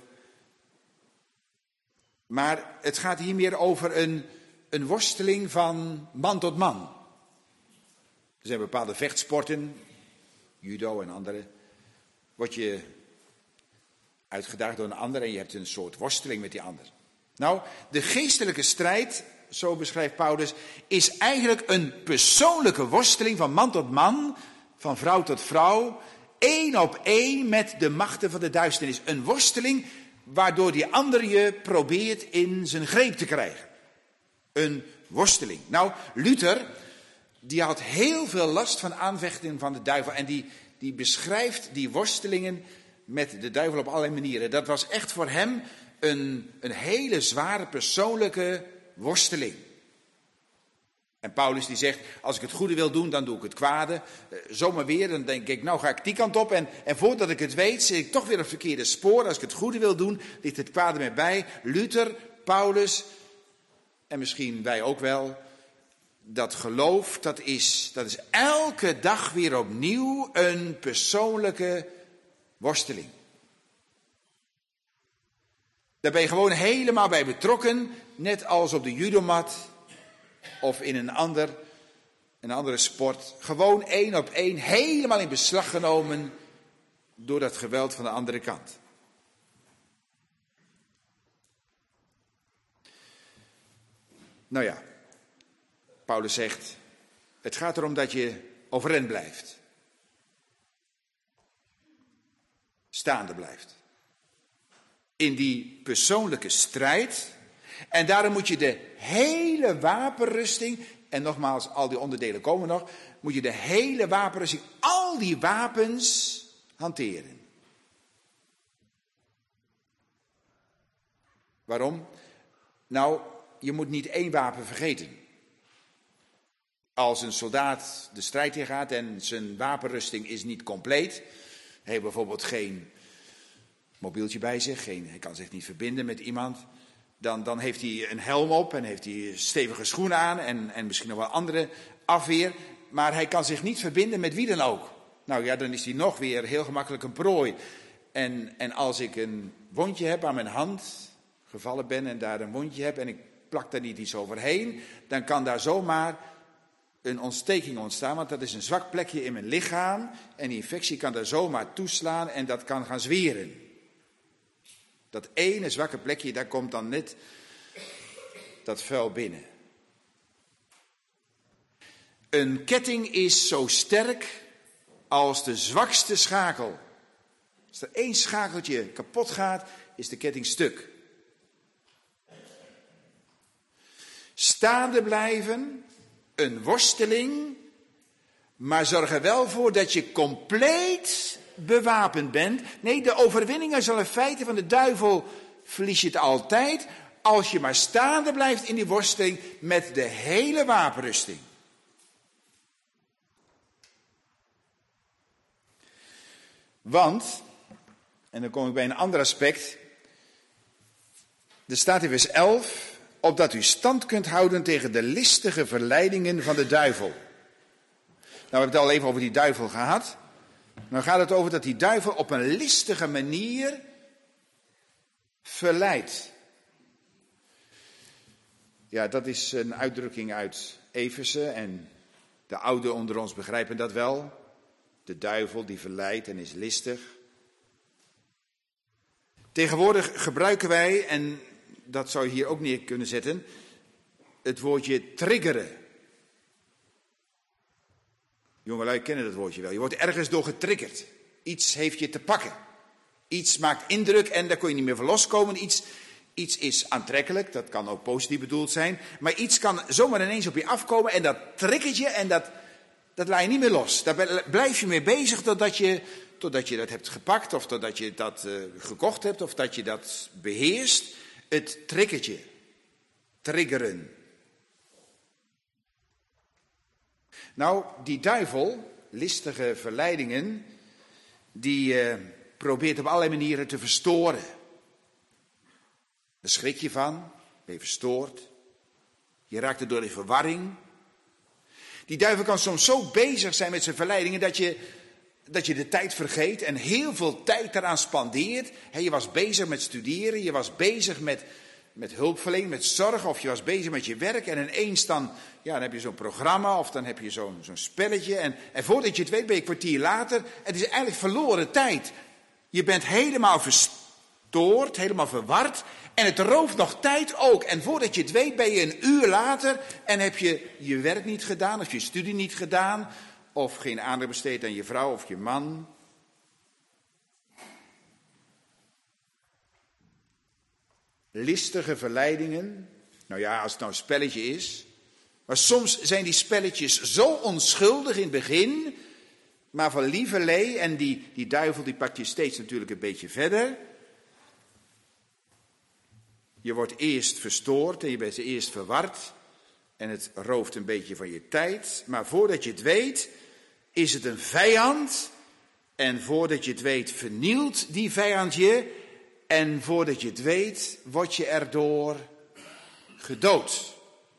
Maar het gaat hier meer over een worsteling van man tot man. Er zijn bepaalde vechtsporten, judo en andere. Word je uitgedaagd door een ander en je hebt een soort worsteling met die ander. Nou, de geestelijke strijd, zo beschrijft Paulus, is eigenlijk een persoonlijke worsteling van man tot man, van vrouw tot vrouw, 1 op 1 met de machten van de duisternis. Een worsteling waardoor die ander je probeert in zijn greep te krijgen. Een worsteling. Nou, Luther, die had heel veel last van aanvechtingen van de duivel. En die beschrijft die worstelingen met de duivel op allerlei manieren. Dat was echt voor hem een hele zware persoonlijke worsteling. En Paulus die zegt, als ik het goede wil doen, dan doe ik het kwade. Zomaar weer, dan denk ik, nou ga ik die kant op. En voordat ik het weet, zit ik toch weer op het verkeerde spoor. Als ik het goede wil doen, ligt het kwade mij bij. Luther, Paulus, en misschien wij ook wel. Dat geloof, dat is elke dag weer opnieuw een persoonlijke worsteling. Daar ben je gewoon helemaal bij betrokken, net als op de judomat of in een andere sport. Gewoon 1 op 1, helemaal in beslag genomen door dat geweld van de andere kant. Nou ja, Paulus zegt, het gaat erom dat je overeind blijft. Staande blijft. In die persoonlijke strijd. En daarom moet je de hele wapenrusting, en nogmaals, al die onderdelen komen nog, moet je de hele wapenrusting, al die wapens hanteren. Waarom? Nou, je moet niet 1 wapen vergeten. Als een soldaat de strijd ingaat en zijn wapenrusting is niet compleet, hij heeft bijvoorbeeld geen mobieltje bij zich, hij kan zich niet verbinden met iemand, dan heeft hij een helm op en heeft hij stevige schoenen aan en misschien nog wel andere afweer, maar hij kan zich niet verbinden met wie dan ook. Nou ja, dan is hij nog weer heel gemakkelijk een prooi. En als ik een wondje heb aan mijn hand, gevallen ben en daar een wondje heb en ik plak daar niet iets overheen, dan kan daar zomaar een ontsteking ontstaan, want dat is een zwak plekje in mijn lichaam en die infectie kan daar zomaar toeslaan en dat kan gaan zweren. Dat ene zwakke plekje, daar komt dan net dat vuil binnen. Een ketting is zo sterk als de zwakste schakel. Als er 1 schakeltje kapot gaat, is de ketting stuk. Staande blijven, een worsteling, maar zorg er wel voor dat je compleet bewapend bent. Nee, de overwinning is al een feit van de duivel, verlies je het altijd. als je maar staande blijft in die worsteling met de hele wapenrusting. Want, en dan kom ik bij een ander aspect, er staat in vers 11, opdat u stand kunt houden tegen de listige verleidingen van de duivel. Nou, we hebben het al even over die duivel gehad. Dan gaat het over dat die duivel op een listige manier verleidt. Ja, dat is een uitdrukking uit Efeze en de ouden onder ons begrijpen dat wel. De duivel die verleidt en is listig. Tegenwoordig gebruiken wij, en dat zou je hier ook neer kunnen zetten, het woordje triggeren. Jongelui kennen dat woordje wel. Je wordt ergens door getriggerd. Iets heeft je te pakken. Iets maakt indruk en daar kon je niet meer van loskomen. Iets is aantrekkelijk, dat kan ook positief bedoeld zijn. Maar iets kan zomaar ineens op je afkomen en dat triggert je en dat laat je niet meer los. Daar blijf je mee bezig totdat je dat hebt gepakt of totdat je dat gekocht hebt of dat je dat beheerst. Het triggert je. Triggeren. Nou, die duivel, listige verleidingen, die probeert op allerlei manieren te verstoren. Daar schrik je van, ben je verstoord. Je raakt erdoor in verwarring. Die duivel kan soms zo bezig zijn met zijn verleidingen dat je de tijd vergeet en heel veel tijd daaraan spandeert. Je was bezig met studeren, je was bezig met hulpverlening, met zorg, of je was bezig met je werk. En ineens dan heb je zo'n programma of dan heb je zo'n spelletje. En voordat je het weet ben je een kwartier later. Het is eigenlijk verloren tijd. Je bent helemaal verstoord, helemaal verward. En het rooft nog tijd ook. En voordat je het weet ben je een uur later en heb je je werk niet gedaan of je studie niet gedaan. Of geen aandacht besteed aan je vrouw of je man. Listige verleidingen. Nou ja, als het nou een spelletje is. Maar soms zijn die spelletjes zo onschuldig in het begin. Maar van lieverlee. En die duivel die pakt je steeds natuurlijk een beetje verder. Je wordt eerst verstoord en je bent eerst verward. En het rooft een beetje van je tijd. Maar voordat je het weet, is het een vijand. En voordat je het weet, vernielt die vijand je. En voordat je het weet, word je erdoor gedood.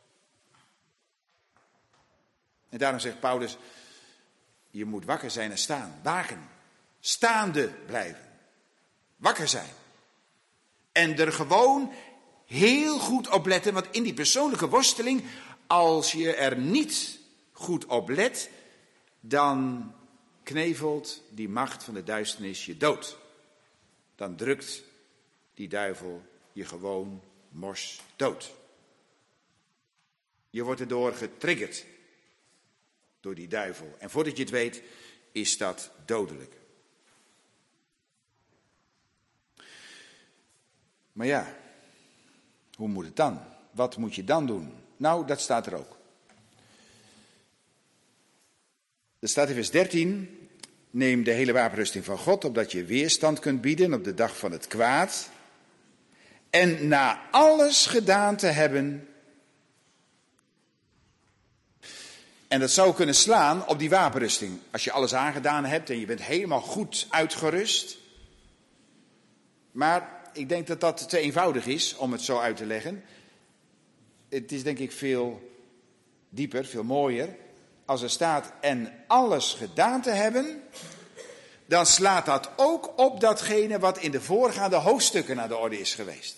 En daarom zegt Paulus, je moet wakker zijn en staan. Waken. Staande blijven. Wakker zijn. En er gewoon heel goed op letten, want in die persoonlijke worsteling, als je er niet goed op let, dan knevelt die macht van de duisternis je dood. Dan drukt die duivel je gewoon mors dood. Je wordt erdoor getriggerd door die duivel. En voordat je het weet, is dat dodelijk. Maar ja, hoe moet het dan? Wat moet je dan doen? Nou, dat staat er ook. Er staat in vers 13, neem de hele wapenrusting van God, opdat je weerstand kunt bieden op de dag van het kwaad. En na alles gedaan te hebben. En dat zou kunnen slaan op die wapenrusting. Als je alles aangedaan hebt en je bent helemaal goed uitgerust. Maar ik denk dat dat te eenvoudig is om het zo uit te leggen. Het is denk ik veel dieper, veel mooier. Als er staat en alles gedaan te hebben, dan slaat dat ook op datgene wat in de voorgaande hoofdstukken aan de orde is geweest.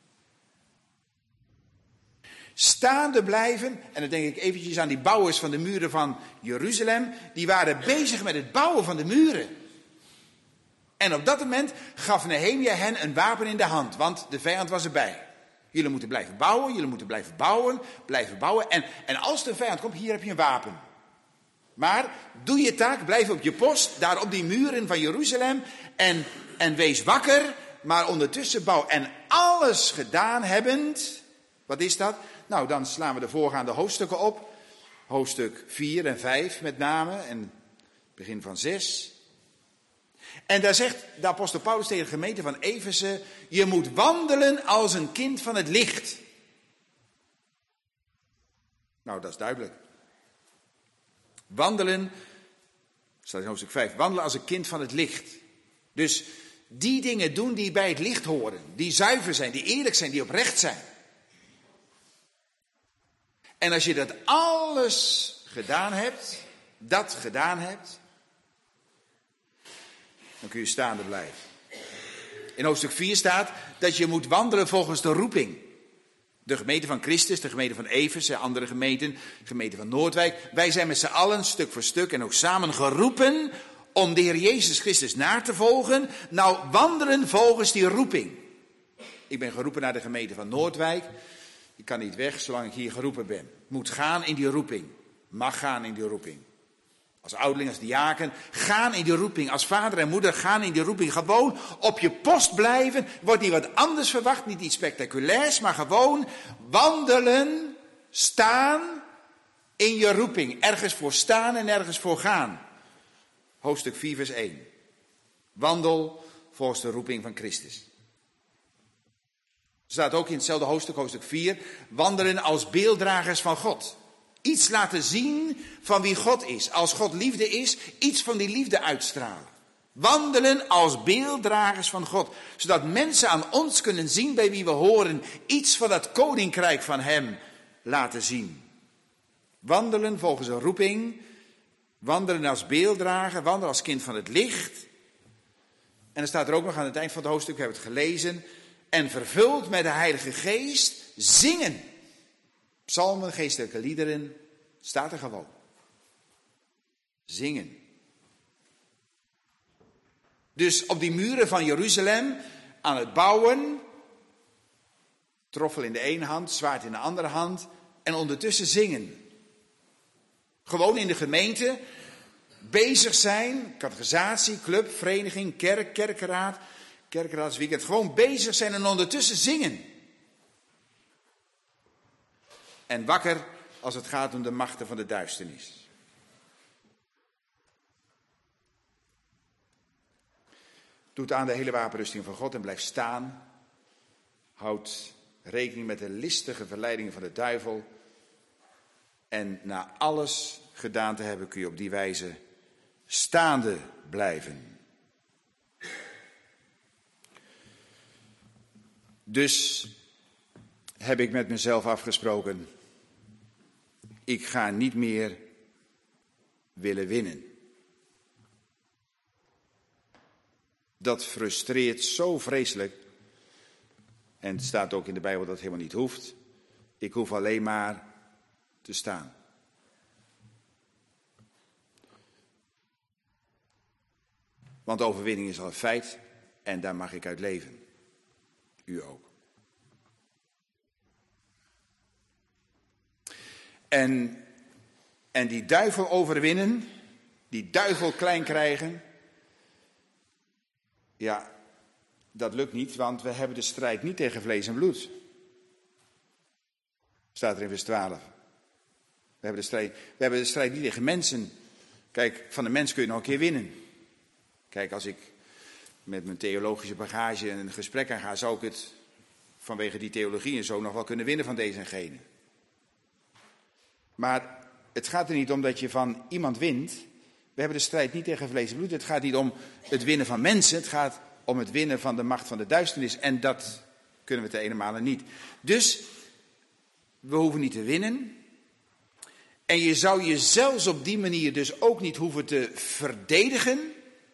Staande blijven, en dan denk ik eventjes aan die bouwers van de muren van Jeruzalem, die waren bezig met het bouwen van de muren. En op dat moment gaf Nehemia hen een wapen in de hand, want de vijand was erbij. Jullie moeten blijven bouwen, jullie moeten blijven bouwen. En als de vijand komt, hier heb je een wapen. Maar doe je taak, blijf op je post, daar op die muren van Jeruzalem. En wees wakker, maar ondertussen bouw. En alles gedaan hebbend, wat is dat? Nou, dan slaan we de voorgaande hoofdstukken op. Hoofdstuk 4 en 5 met name, en begin van 6. En daar zegt de apostel Paulus tegen de gemeente van Efeze: je moet wandelen als een kind van het licht. Nou, dat is duidelijk. Wandelen, staat in hoofdstuk 5, wandelen als een kind van het licht. Dus die dingen doen die bij het licht horen, die zuiver zijn, die eerlijk zijn, die oprecht zijn. En als je dat alles gedaan hebt, dan kun je staande blijven. In hoofdstuk 4 staat dat je moet wandelen volgens de roeping. De gemeente van Christus, de gemeente van Efeze, andere gemeenten, de gemeente van Noordwijk. Wij zijn met z'n allen, stuk voor stuk en ook samen geroepen om de Heer Jezus Christus na te volgen. Nou, wandelen volgens die roeping. Ik ben geroepen naar de gemeente van Noordwijk. Ik kan niet weg zolang ik hier geroepen ben. Moet gaan in die roeping. Mag gaan in die roeping. Als ouderling, als diaken, gaan in die roeping. Als vader en moeder, gaan in die roeping. Gewoon op je post blijven. Wordt niet wat anders verwacht, niet iets spectaculairs, maar gewoon wandelen, staan in je roeping. Ergens voor staan en ergens voor gaan. Hoofdstuk 4 vers 1. Wandel volgens de roeping van Christus. Er staat ook in hetzelfde hoofdstuk, hoofdstuk 4, wandelen als beelddragers van God. Iets laten zien van wie God is. Als God liefde is, iets van die liefde uitstralen. Wandelen als beelddragers van God. Zodat mensen aan ons kunnen zien bij wie we horen. Iets van dat koninkrijk van hem laten zien. Wandelen volgens een roeping. Wandelen als beelddrager. Wandelen als kind van het licht. En er staat er ook nog aan het eind van het hoofdstuk, we hebben het gelezen. En vervuld met de Heilige Geest zingen. Psalmen, geestelijke liederen, staat er gewoon. Zingen. Dus op die muren van Jeruzalem aan het bouwen. Troffel in de ene hand, zwaard in de andere hand. En ondertussen zingen. Gewoon in de gemeente. Bezig zijn, catechisatie, club, vereniging, kerk, kerkenraad. Kerkenraadsweekend. Gewoon bezig zijn en ondertussen zingen. En wakker als het gaat om de machten van de duisternis. Doet aan de hele wapenrusting van God en blijft staan. Houdt rekening met de listige verleidingen van de duivel. En na alles gedaan te hebben kun je op die wijze staande blijven. Dus heb ik met mezelf afgesproken. Ik ga niet meer willen winnen. Dat frustreert zo vreselijk. En het staat ook in de Bijbel dat het helemaal niet hoeft. Ik hoef alleen maar te staan. Want de overwinning is al een feit en daar mag ik uit leven. U ook. En die duivel overwinnen, die duivel klein krijgen, ja, dat lukt niet, want we hebben de strijd niet tegen vlees en bloed. Staat er in vers 12. We hebben de strijd niet tegen mensen. Kijk, van de mens kun je nog een keer winnen. Kijk, als ik met mijn theologische bagage een gesprek aan ga, zou ik het vanwege die theologie en zo nog wel kunnen winnen van deze en gene. Maar het gaat er niet om dat je van iemand wint. We hebben de strijd niet tegen vlees en bloed. Het gaat niet om het winnen van mensen. Het gaat om het winnen van de macht van de duisternis. En dat kunnen we te ene male niet. Dus we hoeven niet te winnen. En je zou je zelfs op die manier dus ook niet hoeven te verdedigen.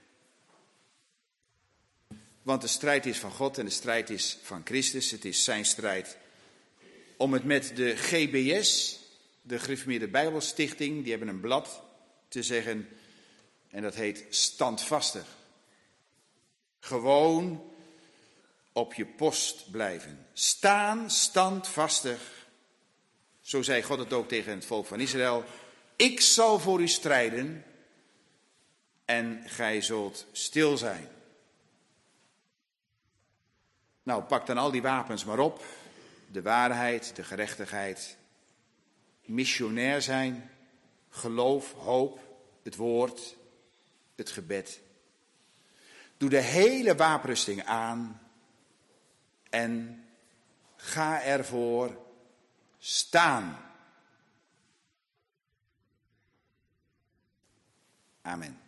Want de strijd is van God en de strijd is van Christus. Het is zijn strijd. Om het met de GBS, de Gereformeerde Bijbelstichting, die hebben een blad te zeggen. En dat heet standvastig. Gewoon op je post blijven. Staan standvastig. Zo zei God het ook tegen het volk van Israël. Ik zal voor u strijden en gij zult stil zijn. Nou, pak dan al die wapens maar op. De waarheid, de gerechtigheid. Missionair zijn. Geloof, hoop, het woord, het gebed. Doe de hele wapenrusting aan en ga ervoor staan. Amen.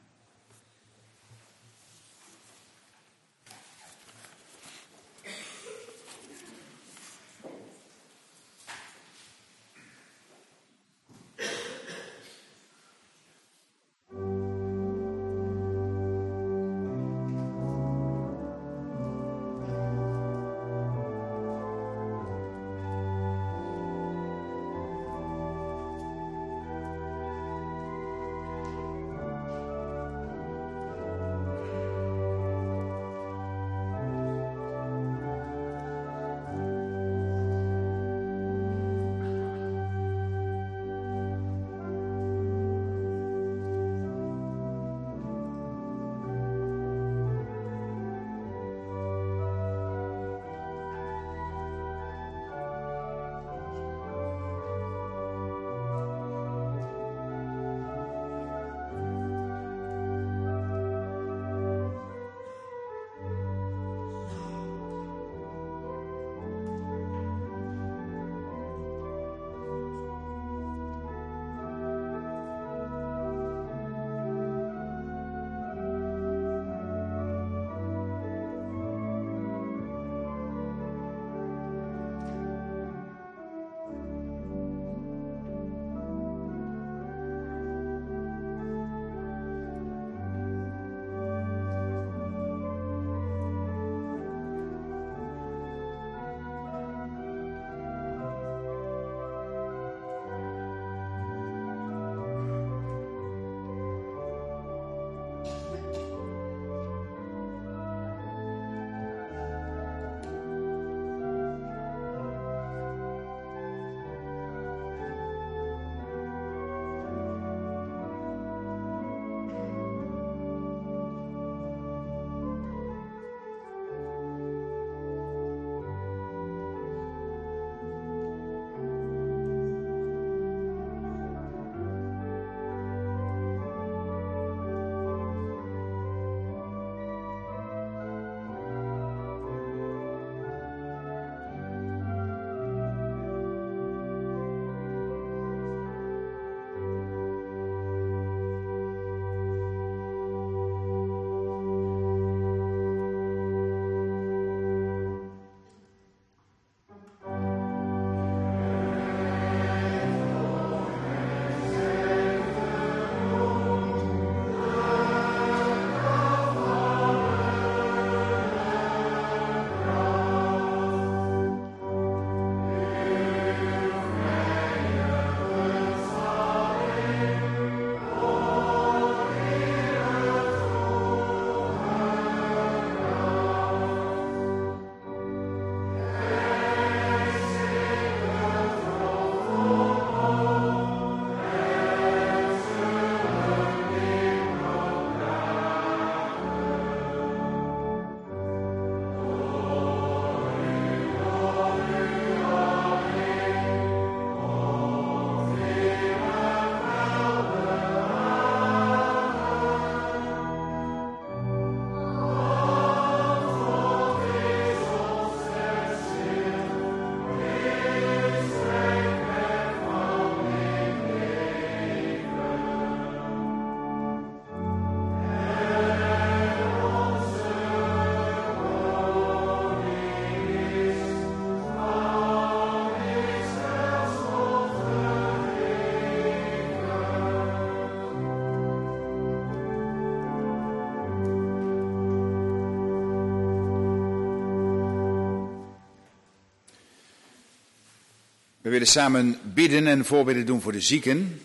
We willen samen bidden en voorbidden doen voor de zieken.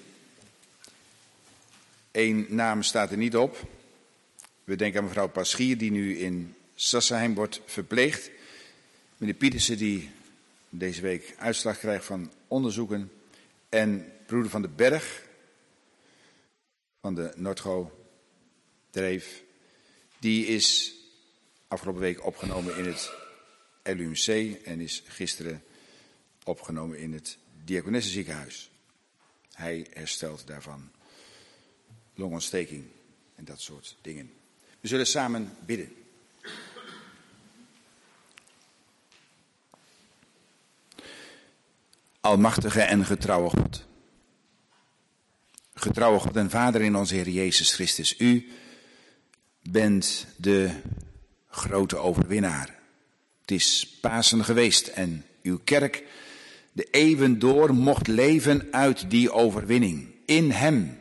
Eén naam staat er niet op. We denken aan mevrouw Paschier die nu in Sassenheim wordt verpleegd. Meneer Pietersen die deze week uitslag krijgt van onderzoeken. En broeder Van den Berg van de Noordgo-Dreef. Die is afgelopen week opgenomen in het LUMC en is gisteren opgenomen in het Diakonessenziekenhuis. Hij herstelt daarvan longontsteking en dat soort dingen. We zullen samen bidden. Almachtige en getrouwe God. Getrouwe God en Vader in onze Heer Jezus Christus. U bent de grote overwinnaar. Het is Pasen geweest en uw kerk de eeuwen door mocht leven uit die overwinning. In hem.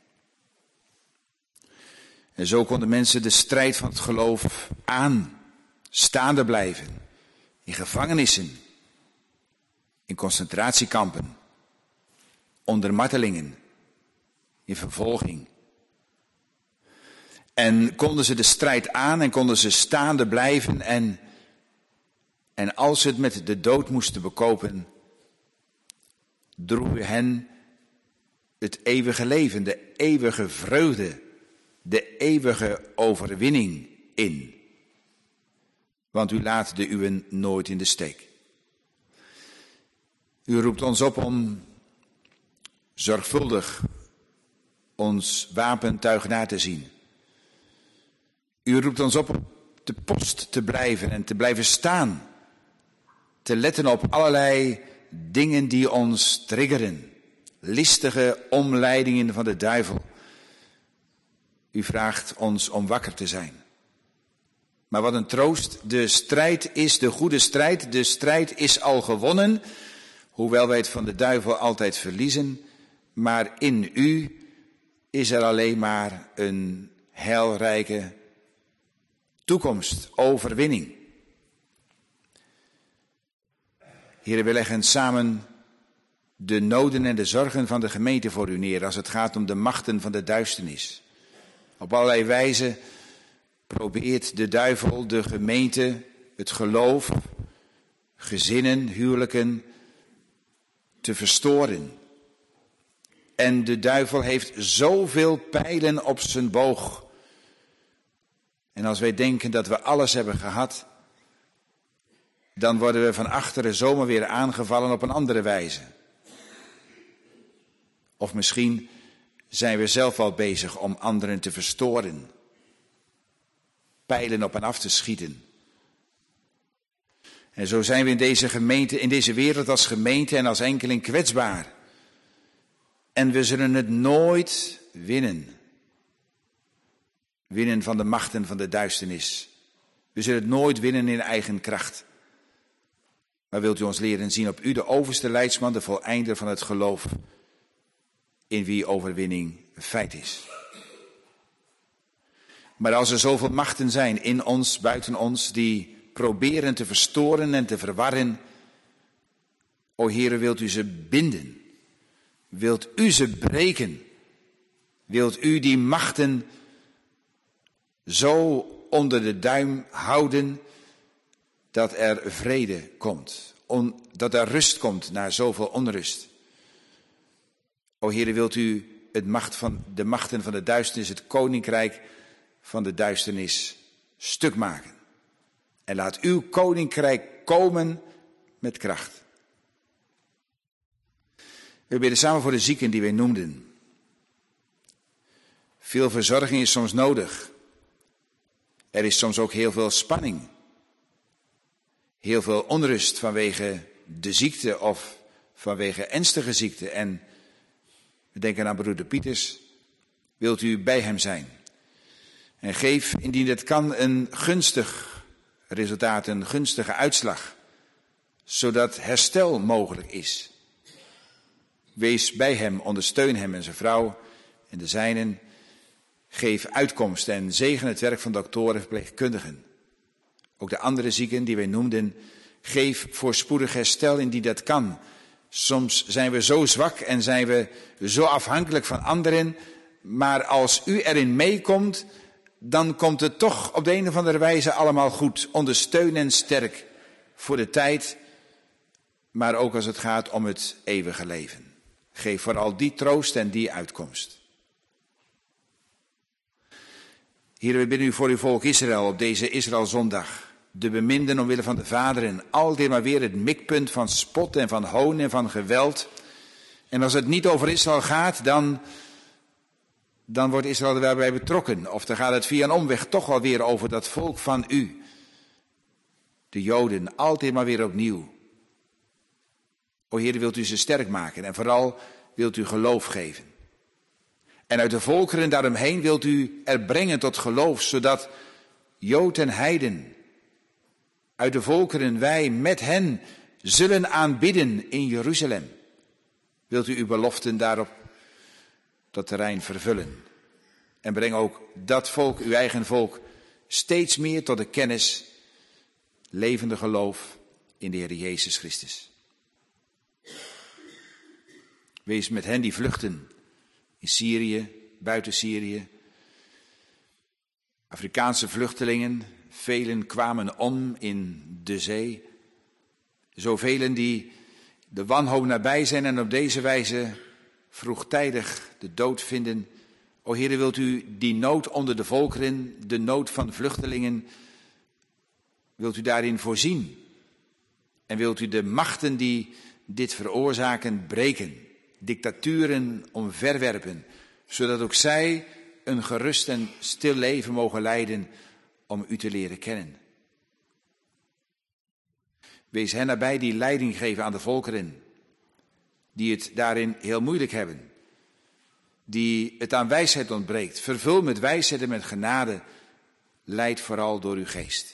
En zo konden mensen de strijd van het geloof aan, staande blijven. In gevangenissen, in concentratiekampen, onder martelingen, in vervolging. En konden ze de strijd aan en konden ze staande blijven en als ze het met de dood moesten bekopen, droeg u hen het eeuwige leven, de eeuwige vreugde, de eeuwige overwinning in. Want u laat de uwen nooit in de steek. U roept ons op om zorgvuldig ons wapentuig na te zien. U roept ons op de post te blijven en te blijven staan. Te letten op allerlei dingen die ons triggeren. Listige omleidingen van de duivel. U vraagt ons om wakker te zijn. Maar wat een troost. De strijd is de goede strijd. De strijd is al gewonnen. Hoewel wij het van de duivel altijd verliezen. Maar in u is er alleen maar een heilrijke toekomst, overwinning. Heren, we leggen samen de noden en de zorgen van de gemeente voor u neer als het gaat om de machten van de duisternis. Op allerlei wijzen probeert de duivel de gemeente, het geloof, gezinnen, huwelijken te verstoren. En de duivel heeft zoveel pijlen op zijn boog. En als wij denken dat we alles hebben gehad, dan worden we van achteren zomaar weer aangevallen op een andere wijze. Of misschien zijn we zelf al bezig om anderen te verstoren. Pijlen op en af te schieten. En zo zijn we in deze gemeente, in deze wereld als gemeente en als enkeling kwetsbaar. En we zullen het nooit winnen. Winnen van de machten van de duisternis. We zullen het nooit winnen in eigen kracht. Maar wilt u ons leren zien op u, de overste leidsman, de voleinder van het geloof, in wie overwinning feit is. Maar als er zoveel machten zijn in ons, buiten ons, die proberen te verstoren en te verwarren, o Heere, wilt u ze binden? Wilt u ze breken? Wilt u die machten zo onder de duim houden dat er vrede komt, dat er rust komt na zoveel onrust? O Heere, wilt u de machten van de duisternis, het koninkrijk van de duisternis stuk maken? En laat uw koninkrijk komen met kracht. We bidden samen voor de zieken die wij noemden. Veel verzorging is soms nodig. Er is soms ook heel veel spanning. Heel veel onrust vanwege de ziekte of vanwege ernstige ziekte. En we denken aan broeder Pieters. Wilt u bij hem zijn? En geef, indien het kan, een gunstig resultaat, een gunstige uitslag. Zodat herstel mogelijk is. Wees bij hem, ondersteun hem en zijn vrouw en de zijnen. Geef uitkomst en zegen het werk van doktoren en verpleegkundigen. Ook de andere zieken die wij noemden, geef voorspoedig herstel indien dat kan. Soms zijn we zo zwak en zijn we zo afhankelijk van anderen. Maar als u erin meekomt, dan komt het toch op de een of andere wijze allemaal goed. Ondersteun en sterk voor de tijd, maar ook als het gaat om het eeuwige leven. Geef vooral die troost en die uitkomst. Heer, we bidden u voor uw volk Israël op deze Israëlzondag. De beminden omwille van de vaderen. Altijd maar weer het mikpunt van spot en van hoon en van geweld. En als het niet over Israël gaat, dan dan wordt Israël er wel bij betrokken. Of dan gaat het via een omweg toch wel weer over dat volk van u. De Joden, altijd maar weer opnieuw. O Heer, wilt u ze sterk maken en vooral wilt u geloof geven. En uit de volkeren daaromheen wilt u er brengen tot geloof, zodat Jood en heiden, uit de volkeren wij met hen zullen aanbidden in Jeruzalem. Wilt u uw beloften daarop dat terrein vervullen. En breng ook dat volk, uw eigen volk, steeds meer tot de kennis, levende geloof in de Heer Jezus Christus. Wees met hen die vluchten in Syrië, buiten Syrië. Afrikaanse vluchtelingen, velen kwamen om in de zee. Zoveel die de wanhoop nabij zijn en op deze wijze vroegtijdig de dood vinden. O Heere, wilt u die nood onder de volkeren, de nood van vluchtelingen, wilt u daarin voorzien? En wilt u de machten die dit veroorzaken breken, dictaturen omverwerpen, zodat ook zij een gerust en stil leven mogen leiden om u te leren kennen. Wees hen nabij die leiding geven aan de volkeren, die het daarin heel moeilijk hebben, die het aan wijsheid ontbreekt. Vervul met wijsheid en met genade, leid vooral door uw geest.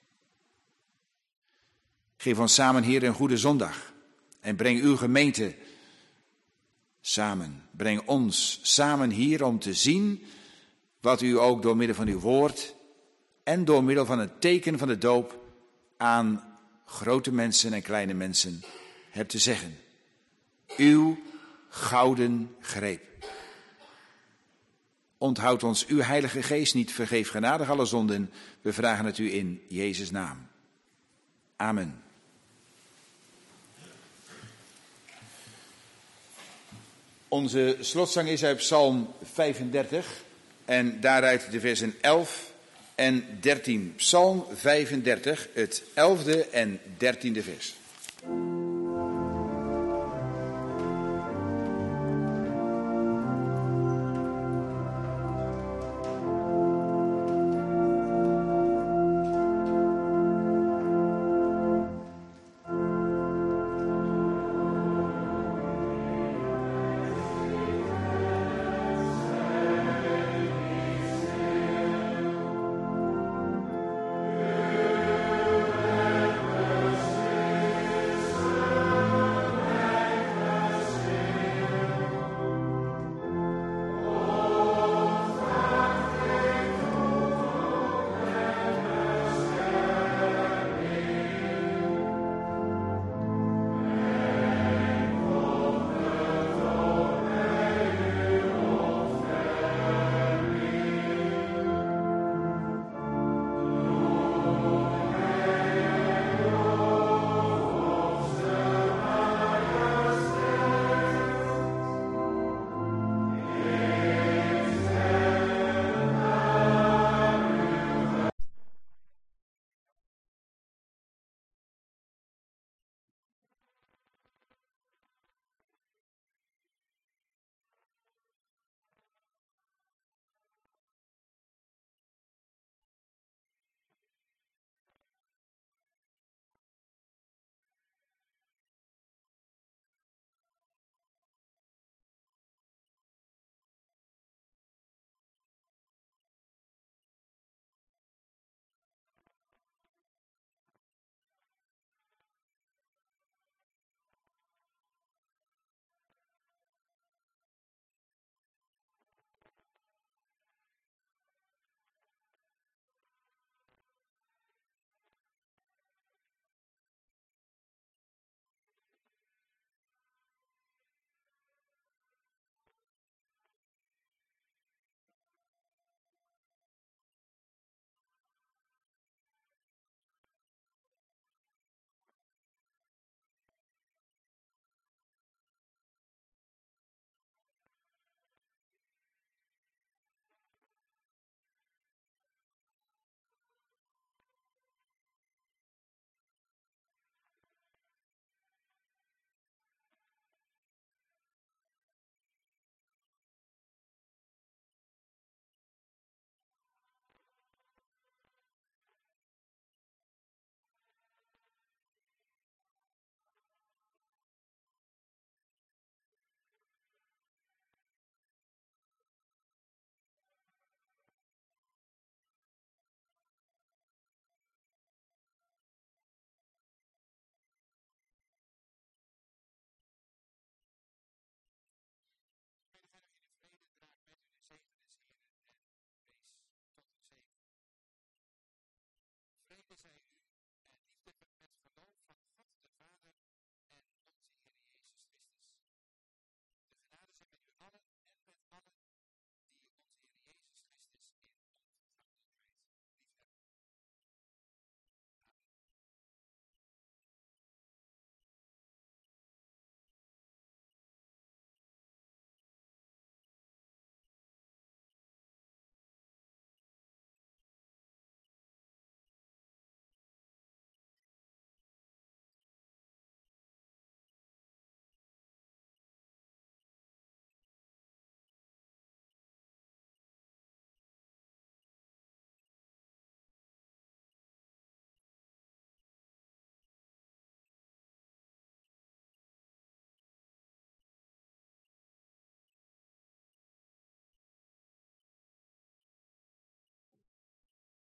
Geef ons samen, Heer, een goede zondag en breng uw gemeente samen. Breng ons samen hier om te zien wat u ook door middel van uw woord en door middel van het teken van de doop aan grote mensen en kleine mensen hebt te zeggen. Uw gouden greep. Onthoud ons uw heilige geest niet, vergeef genadig alle zonden. We vragen het u in Jezus' naam. Amen. Onze slotzang is uit Psalm 35 en daaruit de versen 11 en 13. Psalm 35, het 11e en 13e vers.